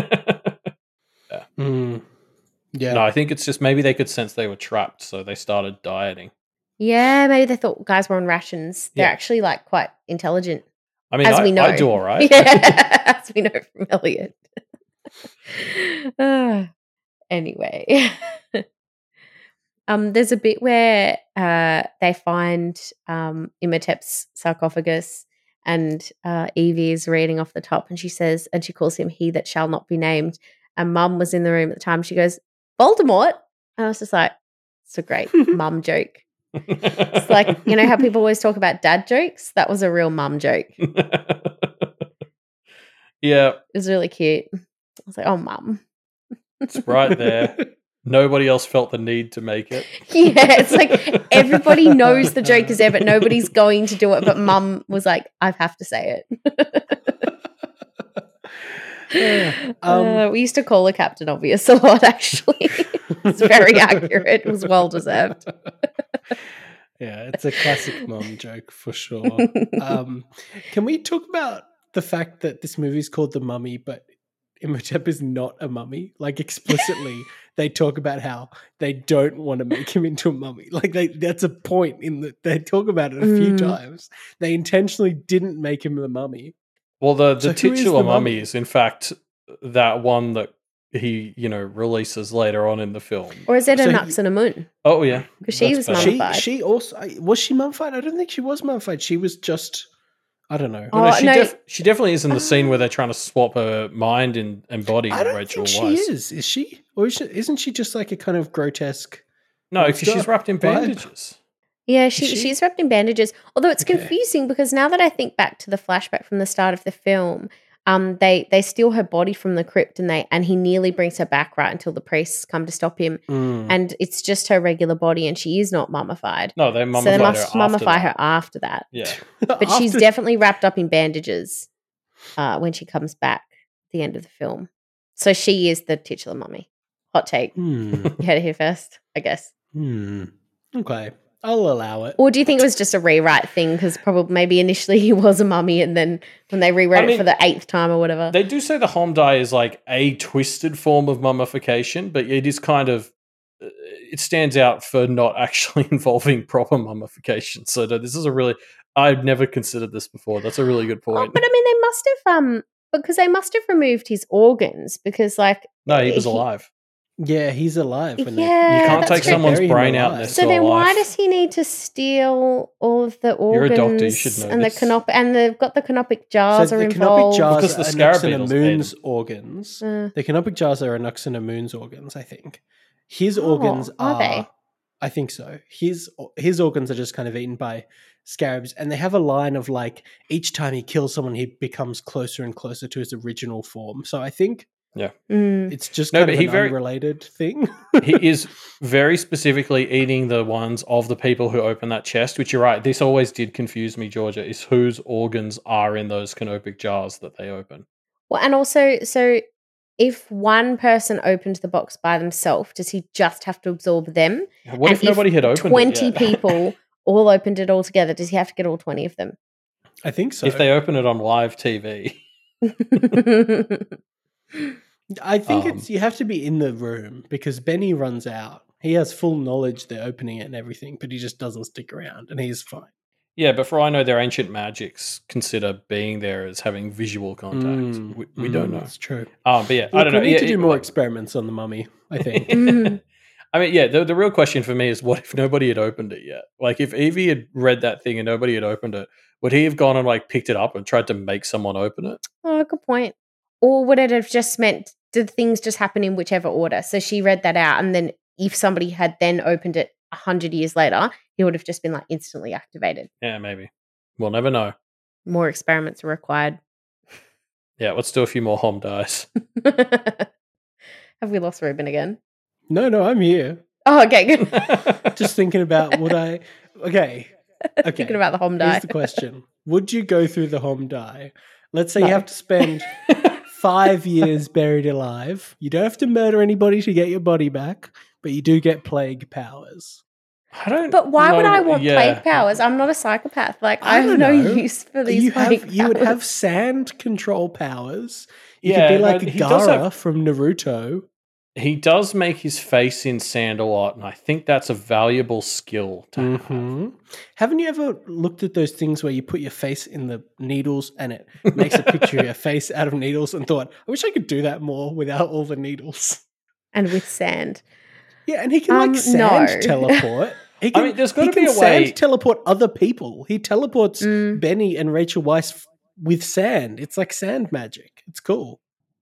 Yeah. No, I think it's just maybe they could sense they were trapped, so they started dieting. Yeah, maybe they thought guys were on rations. They're actually like quite intelligent. I mean, we know. I do all right. Yeah, as we know from Elliot. Anyway. There's a bit where they find Imhotep's sarcophagus, and Evie is reading off the top, and she says, and she calls him "he that shall not be named," and Mum was in the room at the time. She goes, Voldemort? And I was just like, it's a great mum joke. It's like, you know how people always talk about dad jokes? That was a real mum joke. Yeah. It was really cute. I was like, oh, Mum. It's right there. Nobody else felt the need to make it. Yeah, it's like everybody knows the joke is there, but nobody's going to do it. But Mum was like, I have to say it. We used to call her Captain Obvious a lot, actually. It's very accurate. It was well deserved. Yeah, it's a classic mum joke for sure. Can we talk about the fact that this movie is called The Mummy, but Imhotep is not a mummy? Like, explicitly, they talk about how they don't want to make him into a mummy. Like, that's a point in that they talk about it a few times. They intentionally didn't make him the mummy. Well, the So who is titular the mummy mummy? is, in fact, that one that he, releases later on in the film. Or is it So a he- Nux and a Moon? Oh, yeah. Because she That's was better. mummified. She also was she mummified? I don't think she was mummified. She was just, I don't know. Oh, no, she, no. she definitely is in the scene where they're trying to swap her mind and body I in don't Rachel think Weisz. she is. Is she? Or isn't she just like a kind of grotesque? No, because she's monster wrapped in vibe? bandages. Yeah, she? she's wrapped in bandages. Although it's Okay. confusing because now that I think back to the flashback from the start of the film, they steal her body from the crypt and he nearly brings her back right until the priests come to stop him. Mm. And it's just her regular body and she is not mummified. No, they So mummified they her must after mummify that. her after that. Yeah. But she's definitely wrapped up in bandages when she comes back at the end of the film. So she is the titular mummy. Hot take. Hmm. You had it here first, I guess. Okay, I'll allow it. Or do you think it was just a rewrite thing? Because probably maybe initially he was a mummy and then when they rewrote it for the 8th time or whatever. They do say the Homdai is like a twisted form of mummification, but it is kind of, it stands out for not actually involving proper mummification. So this is I've never considered this before. That's a really good point. But I mean, they must have because they must have removed his organs because No, he was alive. Yeah, he's alive. When Yeah, You can't that's take true. someone's bury him brain out and alive. they're So still then, alive. why does he need to steal all of the organs? You're a doctor, you should know and this. and they've got the canopic jars So are the canopic involved. jars Because the are scarab Anaxina beetles ate Moon's him. organs. Uh, The canopic jars are Anaxina Moon's organs, I think. His Oh, organs are are. they? I think so. His organs are just kind of eaten by scarabs, and they have a line of like each time he kills someone, he becomes closer and closer to his original form. So I think it's just No, kind but of he an very- unrelated thing. He is very specifically eating the ones of the people who open that chest, which you're right. This always did confuse me, Georgia, is whose organs are in those canopic jars that they open. Well, and also, so if one person opened the box by themselves, does he just have to absorb them? What And if nobody had opened 20 it yet? people all opened it all together? Does he have to get all 20 of them? I think so. If they open it on live TV. I think it's you have to be in the room because Benny runs out. He has full knowledge they're opening it and everything, but he just doesn't stick around, and he's fine. Yeah, but for all I know, their ancient magics consider being there as having visual contact. We don't know. That's true. But yeah, Look, I don't know. we need Yeah, to do more experiments on the mummy, I think. I mean, yeah, the real question for me is what if nobody had opened it yet? Like, if Evie had read that thing and nobody had opened it, would he have gone and like picked it up and tried to make someone open it? Oh, good point. Or would it have just meant did things just happen in whichever order? So she read that out, and then if somebody had then opened it 100 years later, he would have just been like instantly activated. Yeah, maybe. We'll never know. More experiments are required. Yeah, let's do a few more home dies. Have we lost Ruben again? No, I'm here. Oh, okay, good. Just thinking about would I? Okay. Thinking about the home die. Here's the question: would you go through the home die? Let's say No. you have to spend 5 years buried alive. You don't have to murder anybody to get your body back, but you do get plague powers. I don't. But why would know- I want yeah. plague powers? I'm not a psychopath. Like I I have don't no know. use for these You plague would have powers. sand control powers. You Yeah, could be like no, he does Gaara have- from Naruto. He does make his face in sand a lot, and I think that's a valuable skill to have. Mhm. Haven't you ever looked at those things where you put your face in the needles and it makes a picture of your face out of needles and thought, I wish I could do that more without all the needles. And with sand. Yeah, and he can like sand no. teleport. He can, mean, there's gotta he can be a way- sand teleport other people. He teleports Mm. Benny and Rachel Weisz with sand. It's like sand magic. It's cool.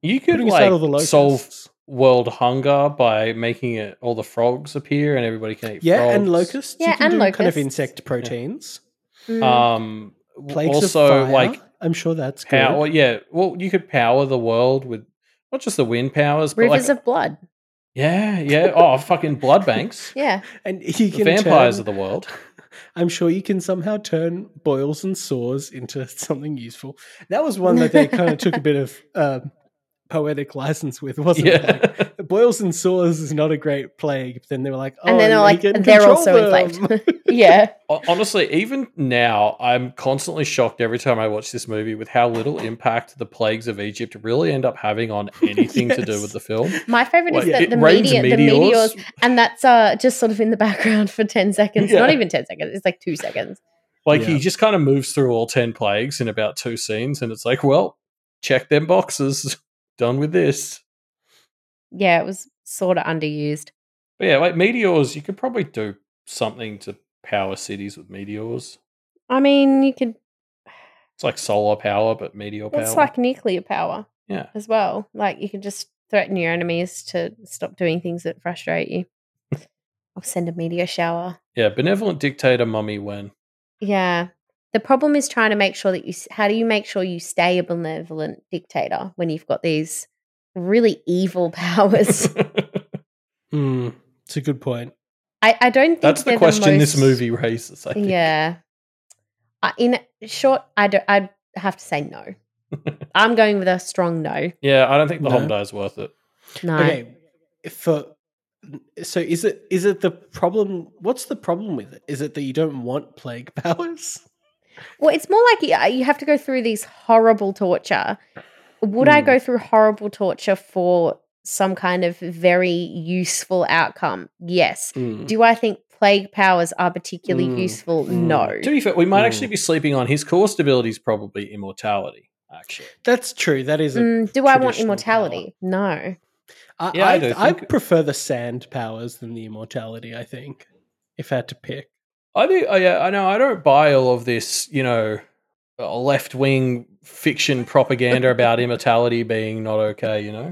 You could Putting aside all the like solve locusts. world hunger by making it all the frogs appear and everybody can eat Yeah, frogs. and locusts. Yeah, you can and do kind of locusts. insect proteins. Mm. Plagues Also, of fire. like I'm sure that's good. power. Yeah, well, you could power the world with not just the wind powers, but Rivers like of blood. yeah. Oh, fucking blood banks. Yeah. And you The can vampires turn, of the world. I'm sure you can somehow turn boils and sores into something useful. That was one that they kind of took a bit of poetic license with, wasn't it? Yeah. Like, boils and sores is not a great plague. But then they were like, oh, And then they're you like, can they're control also them. inflamed. Yeah. Honestly, even now, I'm constantly shocked every time I watch this movie with how little impact the plagues of Egypt really end up having on anything to do Yes. with the film. My favorite is Like, that it the rains meteors, and that's just sort of in the background for 10 seconds. Yeah. Not even 10 seconds. It's like 2 seconds. Like Yeah. he just kind of moves through all 10 plagues in about 2 scenes, and it's like, well, check them boxes. Done with this. Yeah, it was sort of underused. But yeah, like meteors, you could probably do something to power cities with meteors. I mean, you could. It's like solar power, but meteor power. It's like nuclear power yeah. as well. Like you can just threaten your enemies to stop doing things that frustrate you. Or send a meteor shower. Yeah, benevolent dictator mummy Wen. Yeah. The problem is trying to make sure that how do you make sure you stay a benevolent dictator when you've got these really evil powers? It's a good point. I don't think That's the they're question most, this movie raises, I think. Yeah. In short, I'd have to say no. I'm going with a strong no. Yeah, I don't think the No. Honda is worth it. No. Okay. So is it the problem? What's the problem with it? Is it that you don't want plague powers? Well, it's more like you have to go through these horrible torture. Would I go through horrible torture for some kind of very useful outcome? Yes. Do I think plague powers are particularly useful? No. To be fair, we might actually be sleeping on his core stability is probably immortality, actually. That's true. That is a Do I want traditional immortality? No. power. Yeah, I do I think- prefer the sand powers than the immortality, I think, if I had to pick. I think, yeah, I know. I don't buy all of this, left wing fiction propaganda about immortality being not okay.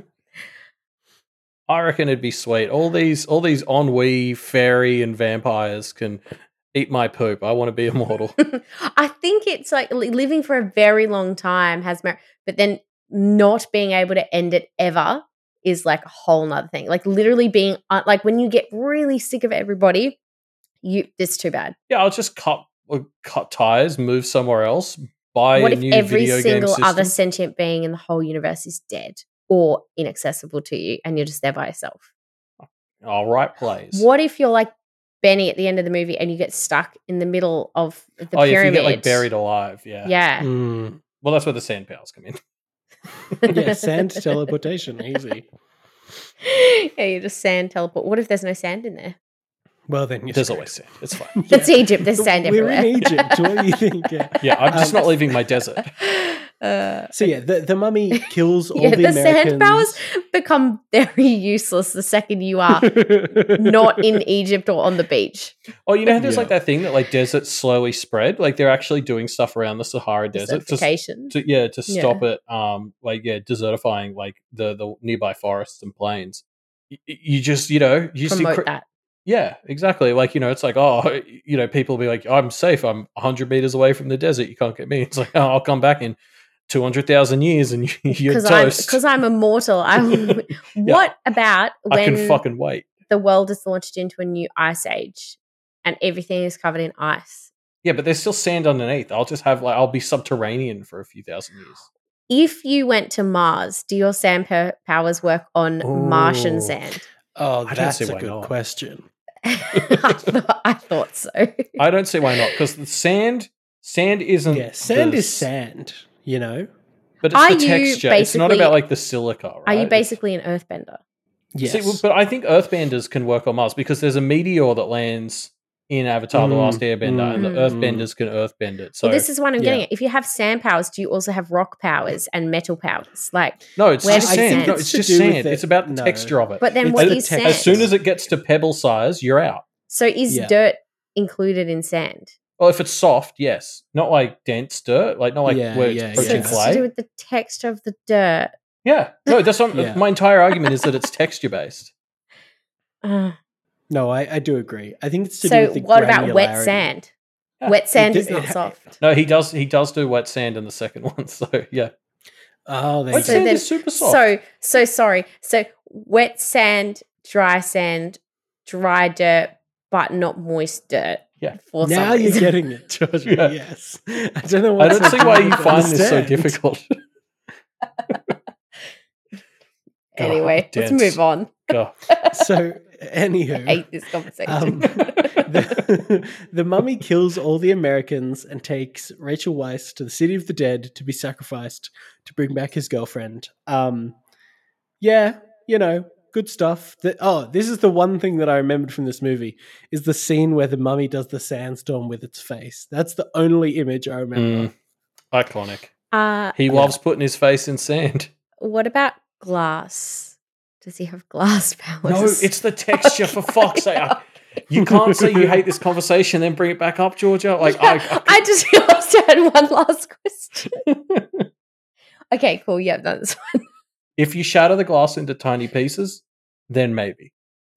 I reckon it'd be sweet. All these ennui, fairy, and vampires can eat my poop. I want to be immortal. I think it's like living for a very long time has merit, but then not being able to end it ever is like a whole nother thing. Like literally being like when you get really sick of everybody, it's too bad. Yeah, I'll just cut ties, move somewhere else, buy What a if new every video game single system. other sentient being in the whole universe is dead or inaccessible to you and you're just there by yourself? All right, plays. What if you're like Benny at the end of the movie and you get stuck in the middle of the Yeah, if you pyramid? get like buried alive, yeah. Yeah. Well, that's where the sand powers come in. Yeah, sand teleportation, easy. Yeah, you just sand teleport. What if there's no sand in there? Well, then There's always sand. It's fine. It's Egypt. There's sand We're everywhere. in Egypt. What do you think? Yeah. Yeah, I'm just not leaving my desert. So yeah, the mummy kills all Yeah, the the Americans. sand powers become very useless the second you are not in Egypt or on the beach. Oh, you know how there's Yeah. like that thing that like deserts slowly spread? Like they're actually doing stuff around the Sahara Desert Desertification. to stop it desertifying like the nearby forests and plains. You just you see Promote that. Yeah, exactly. Like, it's like, people be like, I'm safe. I'm 100 meters away from the desert. You can't get me. It's like, oh, I'll come back in 200,000 years and you're toast. Because I'm immortal. What about I can when fucking wait. the world is launched into a new ice age and everything is covered in ice? Yeah, but there's still sand underneath. I'll just have I'll be subterranean for a few thousand years. If you went to Mars, do your sand powers work on Martian Ooh. sand? Oh, I don't that's see a why good not. question. I thought so. I don't see why not, because the sand isn't. Yeah, sand the- is sand, But it's Are the you texture. It's not basically- about like the silica, right? Are you It's- basically an earthbender? Yes. See, but I think Earthbenders can work on Mars because there's a meteor that lands in Avatar: The Last Airbender, and the Earthbenders can Earthbend it. So Well, this is what I'm getting yeah. at. If you have sand powers, do you also have rock powers and metal powers? Like, no, it's where's just the sand. sand? No, It's it's to just do with sand. it. It's about the No. texture of it. but then It's what the is texture. sand? As soon as it gets to pebble size, you're out. So is Yeah. dirt included in sand? Well, if it's soft, yes. Not like dense dirt, like not like Yeah, where it's yeah, So protein it's yeah. to do clay. with the texture of the dirt. Yeah. No, that's what Yeah. my entire argument is that it's texture based. No, I do agree. I think it's to do So with the what about wet granularity. sand? Yeah. Wet sand is It- not it- soft. No, he does do wet sand in the second one. So yeah. Oh, there Wet you So go. sand then- is super soft. So sorry. So wet sand, dry dirt, but not moist dirt. Yeah. For Now some you're reason. getting it, Georgia. Yeah. Yes. I don't know I what's don't so see why you difficult to find this so understand. difficult. Anyway, God, let's dense. move on. God. So, I anywho, hate this conversation. the mummy kills all the Americans and takes Rachel Weisz to the city of the dead to be sacrificed to bring back his girlfriend. Yeah, good stuff. This is the one thing that I remembered from this movie is the scene where the mummy does the sandstorm with its face. That's the only image I remember. Iconic. Uh, He loves putting his face in sand. what about glass? Does he have glass powers? No, it's the texture, for fuck's sake. You can't say you hate this conversation, then bring it back up, Georgia. Like, I just realized I had one last question. Okay, cool. Yeah, that's fine. if you shatter the glass into tiny pieces, then maybe.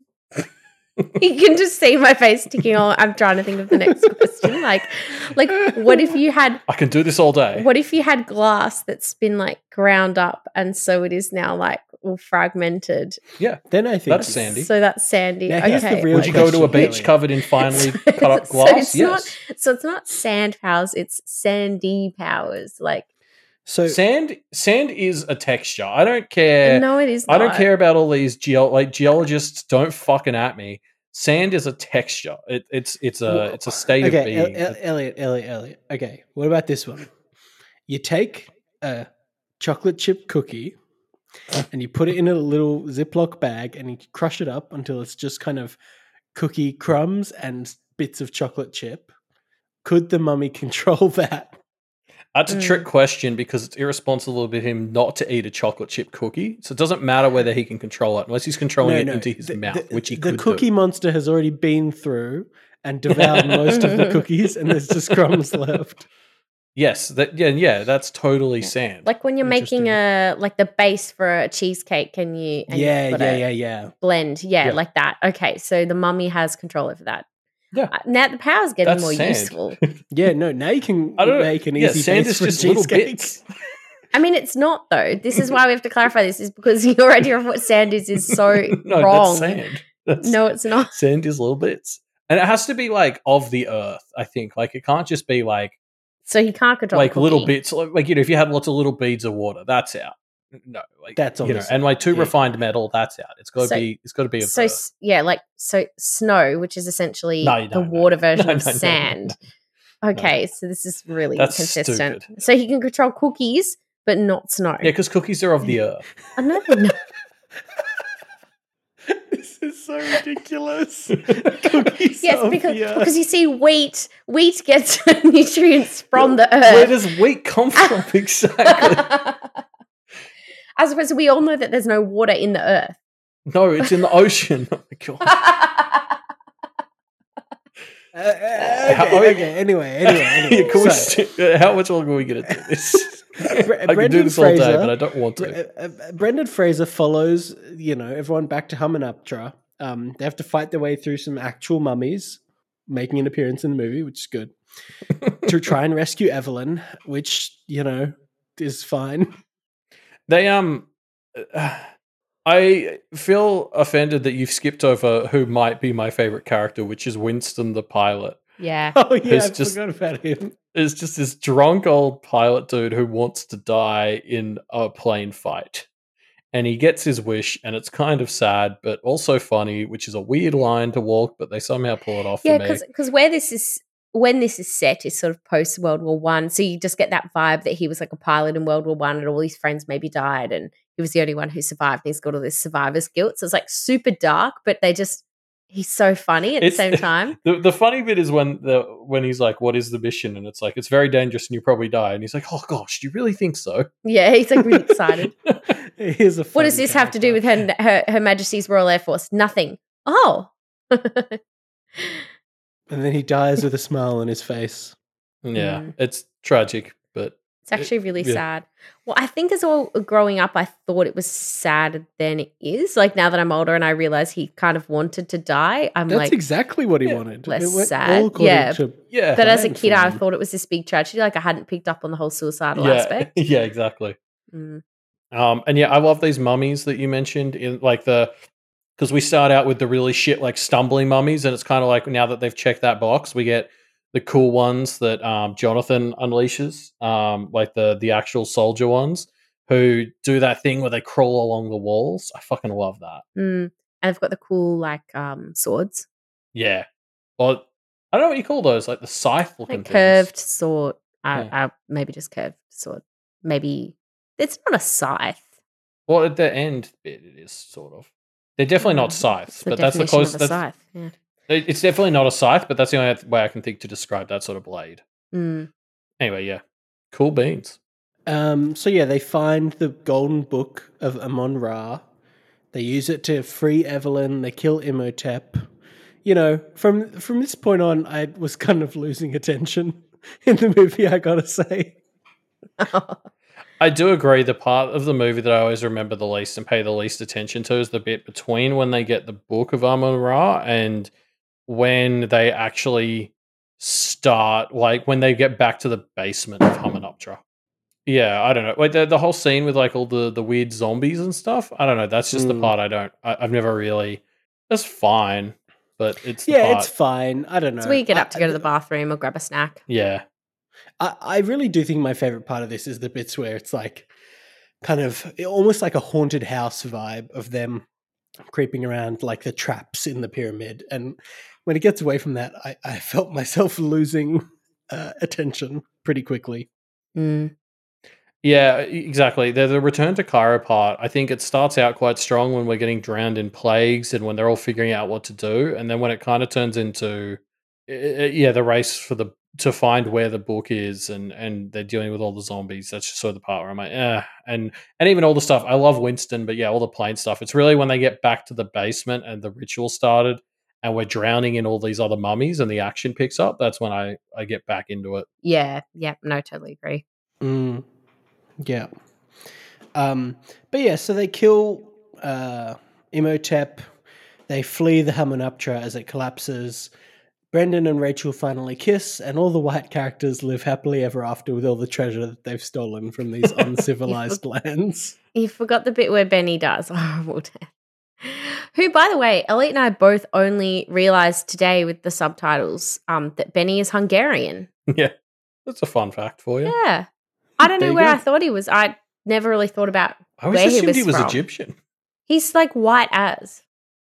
You can just see my face ticking on. I'm trying to think of the next question. Like, what if you had? I can do this all day. What if you had glass that's been like ground up, and so it is now like all fragmented? Yeah, Then I think that's sandy. So that's sandy. Now, here's the Okay. real Would you go to a question, beach Elliot. covered in finely So- cut up so glass? it's Yes. So it's not sand powers; it's sandy powers. Like, So Sand is a texture. I don't care. no, it is. Not. I don't care about all these geologists. Don't fucking at me. Sand is a texture. It's a state of being. Elliot. Okay, what about this one? You take a chocolate chip cookie and you put it in a little Ziploc bag and you crush it up until it's just kind of cookie crumbs and bits of chocolate chip. Could the mummy control that? That's a trick question because it's irresponsible of him not to eat a chocolate chip cookie. So it doesn't matter whether he can control it unless he's controlling it into his mouth, which he the could cookie do. monster has already been through and devoured most of the cookies, and there's just crumbs left. Yes, that's totally sand. Like when you're making the base for a cheesecake, and you've got a blend, Yeah. like that. Okay, so the mummy has control over that. Yeah. Now the power's getting That's more sand. useful. Yeah, no. Now you can I don't know. make an Yeah, easy sand base is for just little cheesecake. bits. I mean, it's not though. This is why we have to clarify this. Is because your idea of what sand is so No, wrong. that's sand. That's, No, it's not. sand is little bits, and it has to be like of the earth. I think like it can't just be like So he can't control like the little cookie. bits. Like if you had lots of little beads of water, that's out. No, like That's you know, obviously- and like too yeah. refined metal, that's out. It's got to So- be. It's got to be. Of So earth. so snow, which is essentially No, the no, water no. version No, of no, no, sand. Okay, so this is really That's inconsistent. stupid. So he can control cookies, but not snow. Yeah, because cookies are of the earth. I know they're not. This is so ridiculous. Cookies Yes, of because the earth. because you see, wheat gets nutrients from the Where earth. does wheat come from exactly? As opposed to, we all know that there's no water in the earth. No, it's in the ocean. Oh my god. Okay, anyway. Yeah, can we So, how much longer are we going to do this? I can do Brendan this all day, Fraser- but I don't want to. Brendan Fraser follows, everyone back to Hamunaptra. They have to fight their way through some actual mummies, making an appearance in the movie, which is good, to try and rescue Evelyn, which, is fine. They I feel offended that you've skipped over who might be my favorite character, which is Winston the pilot. Yeah. Oh, yeah, It's I just- forgot about him. It's just this drunk old pilot dude who wants to die in a plane fight. And he gets his wish, and it's kind of sad, but also funny, which is a weird line to walk, but they somehow pull it off Yeah, for me. because when this is set is sort of post World War One, so you just get that vibe that he was like a pilot in World War One, and all his friends maybe died, and he was the only one who survived. And he's got all this survivor's guilt, so it's like super dark, but he's so funny at the It's- same time. The funny bit is when he's like, "What is the mission?" and it's like, "It's very dangerous, and you probably die." And he's like, "Oh gosh, do you really think so?" Yeah, he's like really excited. Here's a What does funny this have to do with her Majesty's Royal Air Force? Nothing. Oh. And then he dies with a smile on his face. Yeah, Mm. it's tragic, but It's actually really Yeah. sad. Well, I think as well growing up, I thought it was sadder than it is. Like now that I'm older and I realize he kind of wanted to die, I'm That's like exactly what he Yeah, wanted. less It went sad. all according Yeah. to Yeah. But as a plan kid, for I him. thought it was this big tragedy. Like I hadn't picked up on the whole suicidal yeah. aspect. Yeah, exactly. Mm. And yeah, I love these mummies that you mentioned in like because we start out with the really shit like stumbling mummies, and it's kind of like now that they've checked that box, we get the cool ones that Jonathan unleashes, like the actual soldier ones who do that thing where they crawl along the walls. I fucking love that. And they've got the cool like swords, Yeah. Well, I don't know what you call those, like the scythe looking like curved things. sword. Yeah. Maybe just curved sword. Maybe it's not a scythe. Well, at the end bit, it is sort of. They're definitely not It's scythes, the but that's the definition closest. of a scythe. Yeah. It's definitely not a scythe, but that's the only way I can think to describe that sort of blade. Mm. Anyway, yeah, cool beans. So yeah, they find the golden book of Amon-Ra. They use it to free Evelyn. They kill Imhotep. You know, from this point on, I was kind of losing attention in the movie, I gotta say. I do agree. The part of the movie that I always remember the least and pay the least attention to is the bit between when they get the book of Amon-Ra and when they actually start, like when they get back to the basement of Hamunaptra. Yeah, I don't know. Like the whole scene with like all the weird zombies and stuff. I don't know. That's just the part I've never really. That's fine, but it's the part. It's fine. I don't know. So we get up to go to the bathroom or grab a snack. Yeah. I really do think my favorite part of this is the bits where it's like kind of almost like a haunted house vibe of them creeping around like the traps in the pyramid. And when it gets away from that, I felt myself losing attention pretty quickly. Mm. Yeah, exactly. The return to Cairo part, I think it starts out quite strong when we're getting drowned in plagues and when they're all figuring out what to do. And then when it kind of turns into, the race to find where the book is and they're dealing with all the zombies, that's just sort of the part where I'm like, and even all the stuff. I love Winston, but yeah, all the plane stuff. It's really when they get back to the basement and the ritual started and we're drowning in all these other mummies and the action picks up. That's when I get back into it. Yeah. No, totally agree. Mm. Yeah. But yeah, so they kill Imhotep. They flee the Hamunaptra as it collapses. Brendan and Rachel finally kiss, and all the white characters live happily ever after with all the treasure that they've stolen from these uncivilized lands. You forgot the bit where Benny dies. Horrible death. Who, by the way, Elliot and I both only realised today with the subtitles that Benny is Hungarian. Yeah, that's a fun fact for you. Yeah. I don't There know you where go. I thought he was. I never really thought about I always where he assumed was he was from. Egyptian. He's like white as.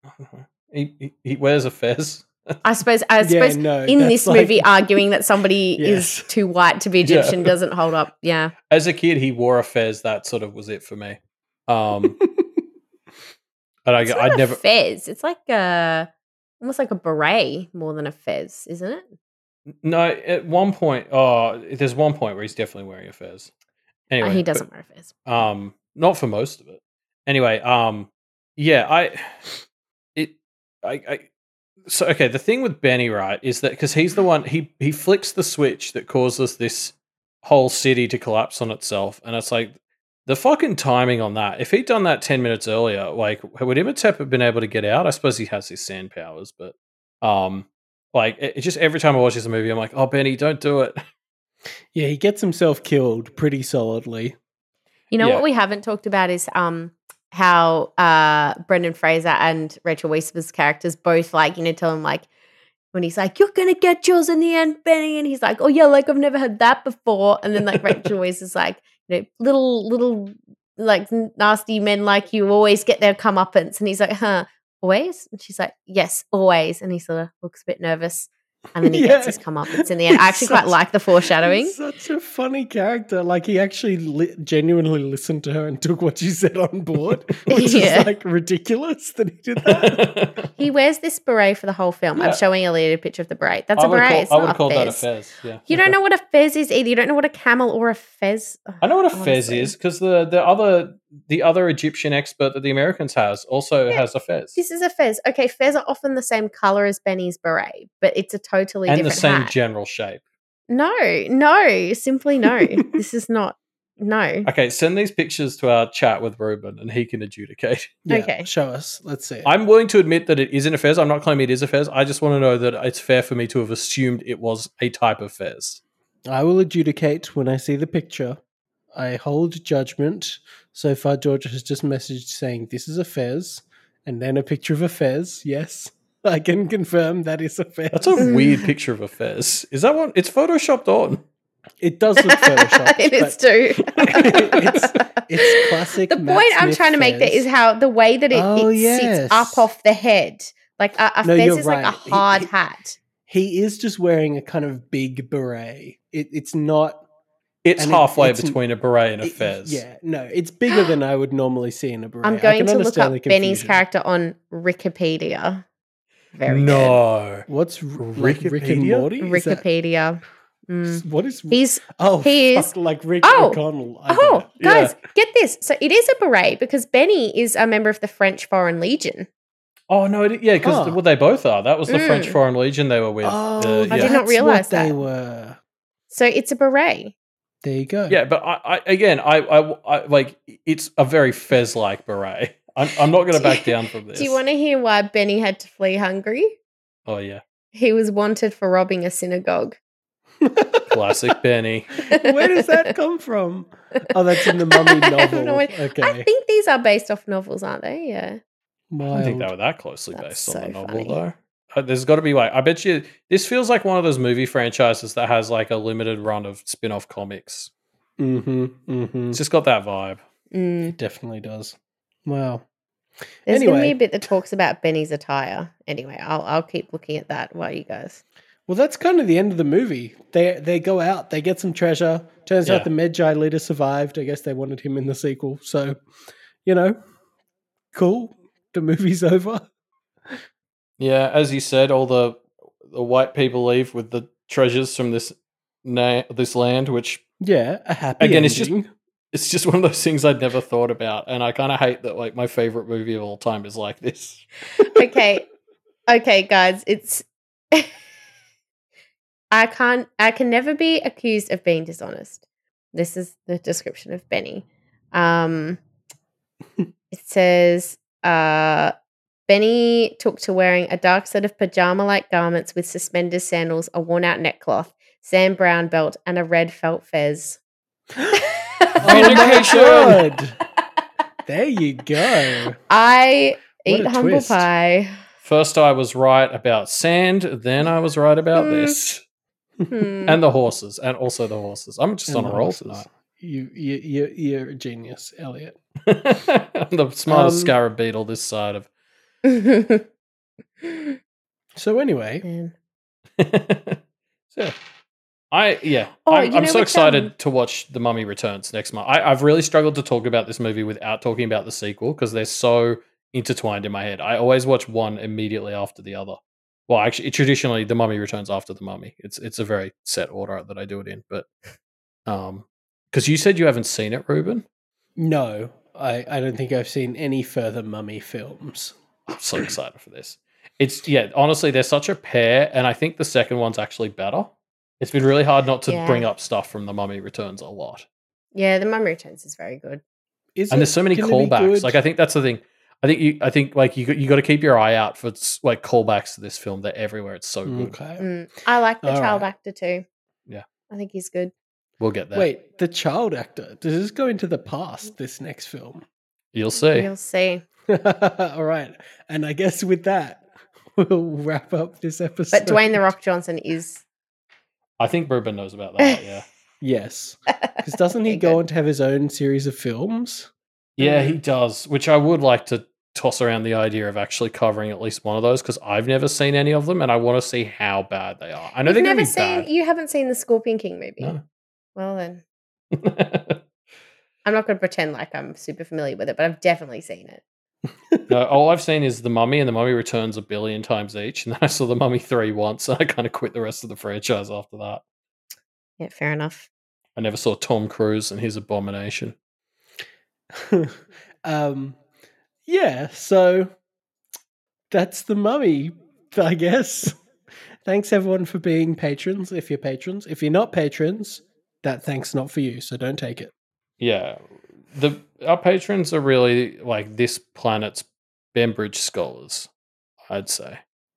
He wears a fez. I suppose no, in that's this like- movie arguing that somebody Yes. is too white to be Egyptian doesn't hold up. Yeah. As a kid, he wore a fez. That sort of was it for me. And It's not I'd a never. fez. It's like almost like a beret more than a fez, isn't it? No, at one point, there's one point where he's definitely wearing a fez. Anyway, He doesn't wear a fez. not for most of it. Anyway, yeah, so okay, the thing with Benny, right, is that because he's the one he flicks the switch that causes this whole city to collapse on itself, and it's like the fucking timing on that. If he'd done that 10 minutes earlier, like would Imhotep have been able to get out? I suppose he has his sand powers, but like it just every time I watch this movie, I'm like, oh Benny, don't do it. Yeah, he gets himself killed pretty solidly. You know Yeah. what we haven't talked about is how Brendan Fraser and Rachel Weisz's characters both like, tell him like when he's like, you're gonna get yours in the end, Benny, and he's like, oh yeah, like I've never heard that before. And then like Rachel Weisz is like, little like nasty men like you always get their comeuppance, and he's like, huh, always? And she's like, yes, always. And he sort of looks a bit nervous. And then he gets his comeuppance in the end. I actually quite like the foreshadowing. He's such a funny character. Like he actually genuinely listened to her and took what she said on board, which Yeah. is like ridiculous that he did that. He wears this beret for the whole film. Yeah. I'm showing Elliot a picture of the beret. That's I a would beret. call, It's I not would a call that a fez. fez. Yeah, You don't know what a fez is either. You don't know what a camel or a fez. I know what a fez honestly. is because the other Egyptian expert that the Americans also has a fez This is a fez. Okay, fez are often the same color as Benny's beret, but it's a totally and the different same hat. general shape. No, simply no. This is not. No. Okay, send these pictures to our chat with Ruben and he can adjudicate. Yeah, Okay. show us. Let's see it. I'm willing to admit that it isn't a fez. I'm not claiming it is a fez. I just want to know that it's fair for me to have assumed it was a type of fez. I will adjudicate when I see the picture. I hold judgment. So far, Georgia has just messaged saying this is a fez, and then a picture of a fez. Yes, I can confirm that is a fez. That's a weird picture of a fez. Is that one? It's photoshopped on. It does look photoshopped. It is but too. it's classic. The Matt point I'm Smith trying to make there fez. is how the way that it yes. sits up off the head. Like a No, fez you're is like a right. hard hat. He is just wearing a kind of big beret. It's not. It's And halfway it's- between a beret and a fez. Yeah, no, it's bigger than I would normally see in a beret. I'm I going can to look understand up the Benny's confusion. character on Wikipedia. Very No. What's like Rick and Wikipedia? Morty? good. Is that- Wikipedia. Mm. What is? He's he is- is like Rick Oh! O'Connell. I Oh, get it. guys, get this. So it is a beret because Benny is a member of the French Foreign Legion. Oh, no. Yeah, because Oh. well, they both are. That was the French Mm. Foreign Legion they were with. Oh, I yeah. did not that's realise what they that. were. So it's a beret. There you go. Yeah, but I like it's a very fez-like beret. I'm not going to back down from this. Do you want to hear why Benny had to flee Hungary? Oh yeah, He was wanted for robbing a synagogue. classic Benny. Where does that come from? Oh, that's in the Mummy I have novel. no idea. Okay. I think these are based off novels, aren't they? Yeah. I don't think they Wild. were that closely That's based on the so novel, funny. though. There's got to be like I bet you this feels like one of those movie franchises that has like a limited run of spin-off comics. Mm-hmm. Mm-hmm. It's just got that vibe. Mm. It definitely does. Wow. There's going to be Anyway. a bit that talks about Benny's attire. Anyway, I'll keep looking at that while you guys. Well, that's kind of the end of the movie. They go out, they get some treasure. Turns Yeah. out the Medjay leader survived. I guess they wanted him in the sequel. So, cool. The movie's over. Yeah, as you said, all the white people leave with the treasures from this land, which Yeah, a happy Again, ending. it's just one of those things I'd never thought about, and I kind of hate that. Like my favorite movie of all time is like this. Okay. Okay, guys, it's I can never be accused of being dishonest. This is the description of Benny. It says Benny took to wearing a dark set of pajama-like garments with suspenders, sandals, a worn-out neckcloth, Sam Brown belt, and a red felt fez. Oh my Vindication. god! There you go. I What eat a humble twist. pie. First, I was right about sand. Then I was right about Mm. this, Hmm. and the horses, and also the horses. I'm just And on the a roll horses. tonight. You're a genius, Elliot. I'm the smartest Um, scarab beetle this side of. So anyway, Man. So, Oh, I'm you so know which, excited to watch The Mummy Returns next month. I've really struggled to talk about this movie without talking about the sequel because they're so intertwined in my head. I always watch one immediately after the other. Well, actually, traditionally, The Mummy Returns after The Mummy. It's a very set order that I do it in. But because you said you haven't seen it, Ruben. no, I don't think I've seen any further Mummy films. I'm so excited for this. Honestly, they're such a pair, and I think the second one's actually better. It's been really hard not to Yeah. bring up stuff from The Mummy Returns a lot. Yeah, the Mummy Returns is very good. Is And it there's so many gonna be callbacks. good? Like I think that's the thing. I think like you got to keep your eye out for like callbacks to this film. They're everywhere. It's so good. Okay. I like the All child right. actor too. Yeah. I think he's good. We'll get there. Wait, the child actor. Does this go into the past? This next film. You'll see. You'll see. All right, and I guess with that, we'll wrap up this episode. But Dwayne the Rock Johnson is I think Ruben knows about that. Yeah. yes, because doesn't he Okay, go good. on to have his own series of films? Yeah, he does. Which I would like to toss around the idea of actually covering at least one of those because I've never seen any of them, and I want to see how bad they are. I know You've they're going never to be seen. You haven't seen the Scorpion King movie. No. Well then, bad. I'm not going to pretend like I'm super familiar with it, but I've definitely seen it. No, all I've seen is The Mummy, and The Mummy Returns a billion times each. And then I saw The Mummy 3 once, and I kind of quit the rest of the franchise after that. Yeah, fair enough. I never saw Tom Cruise and his Abomination. Yeah, so that's the Mummy, I guess. Thanks everyone for being patrons. If you're patrons, if you're not patrons, that thank's not for you, so don't take it. Yeah, our patrons are really like this planet's Bembridge scholars, I'd say.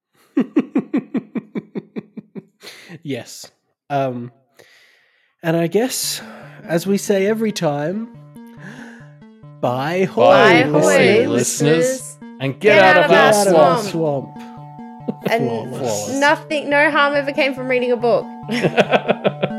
Yes. And I guess, as we say every time, bye hoy, Bye hoy, listeners, and get out of our swamp. And Flawless. no harm ever came from reading a book.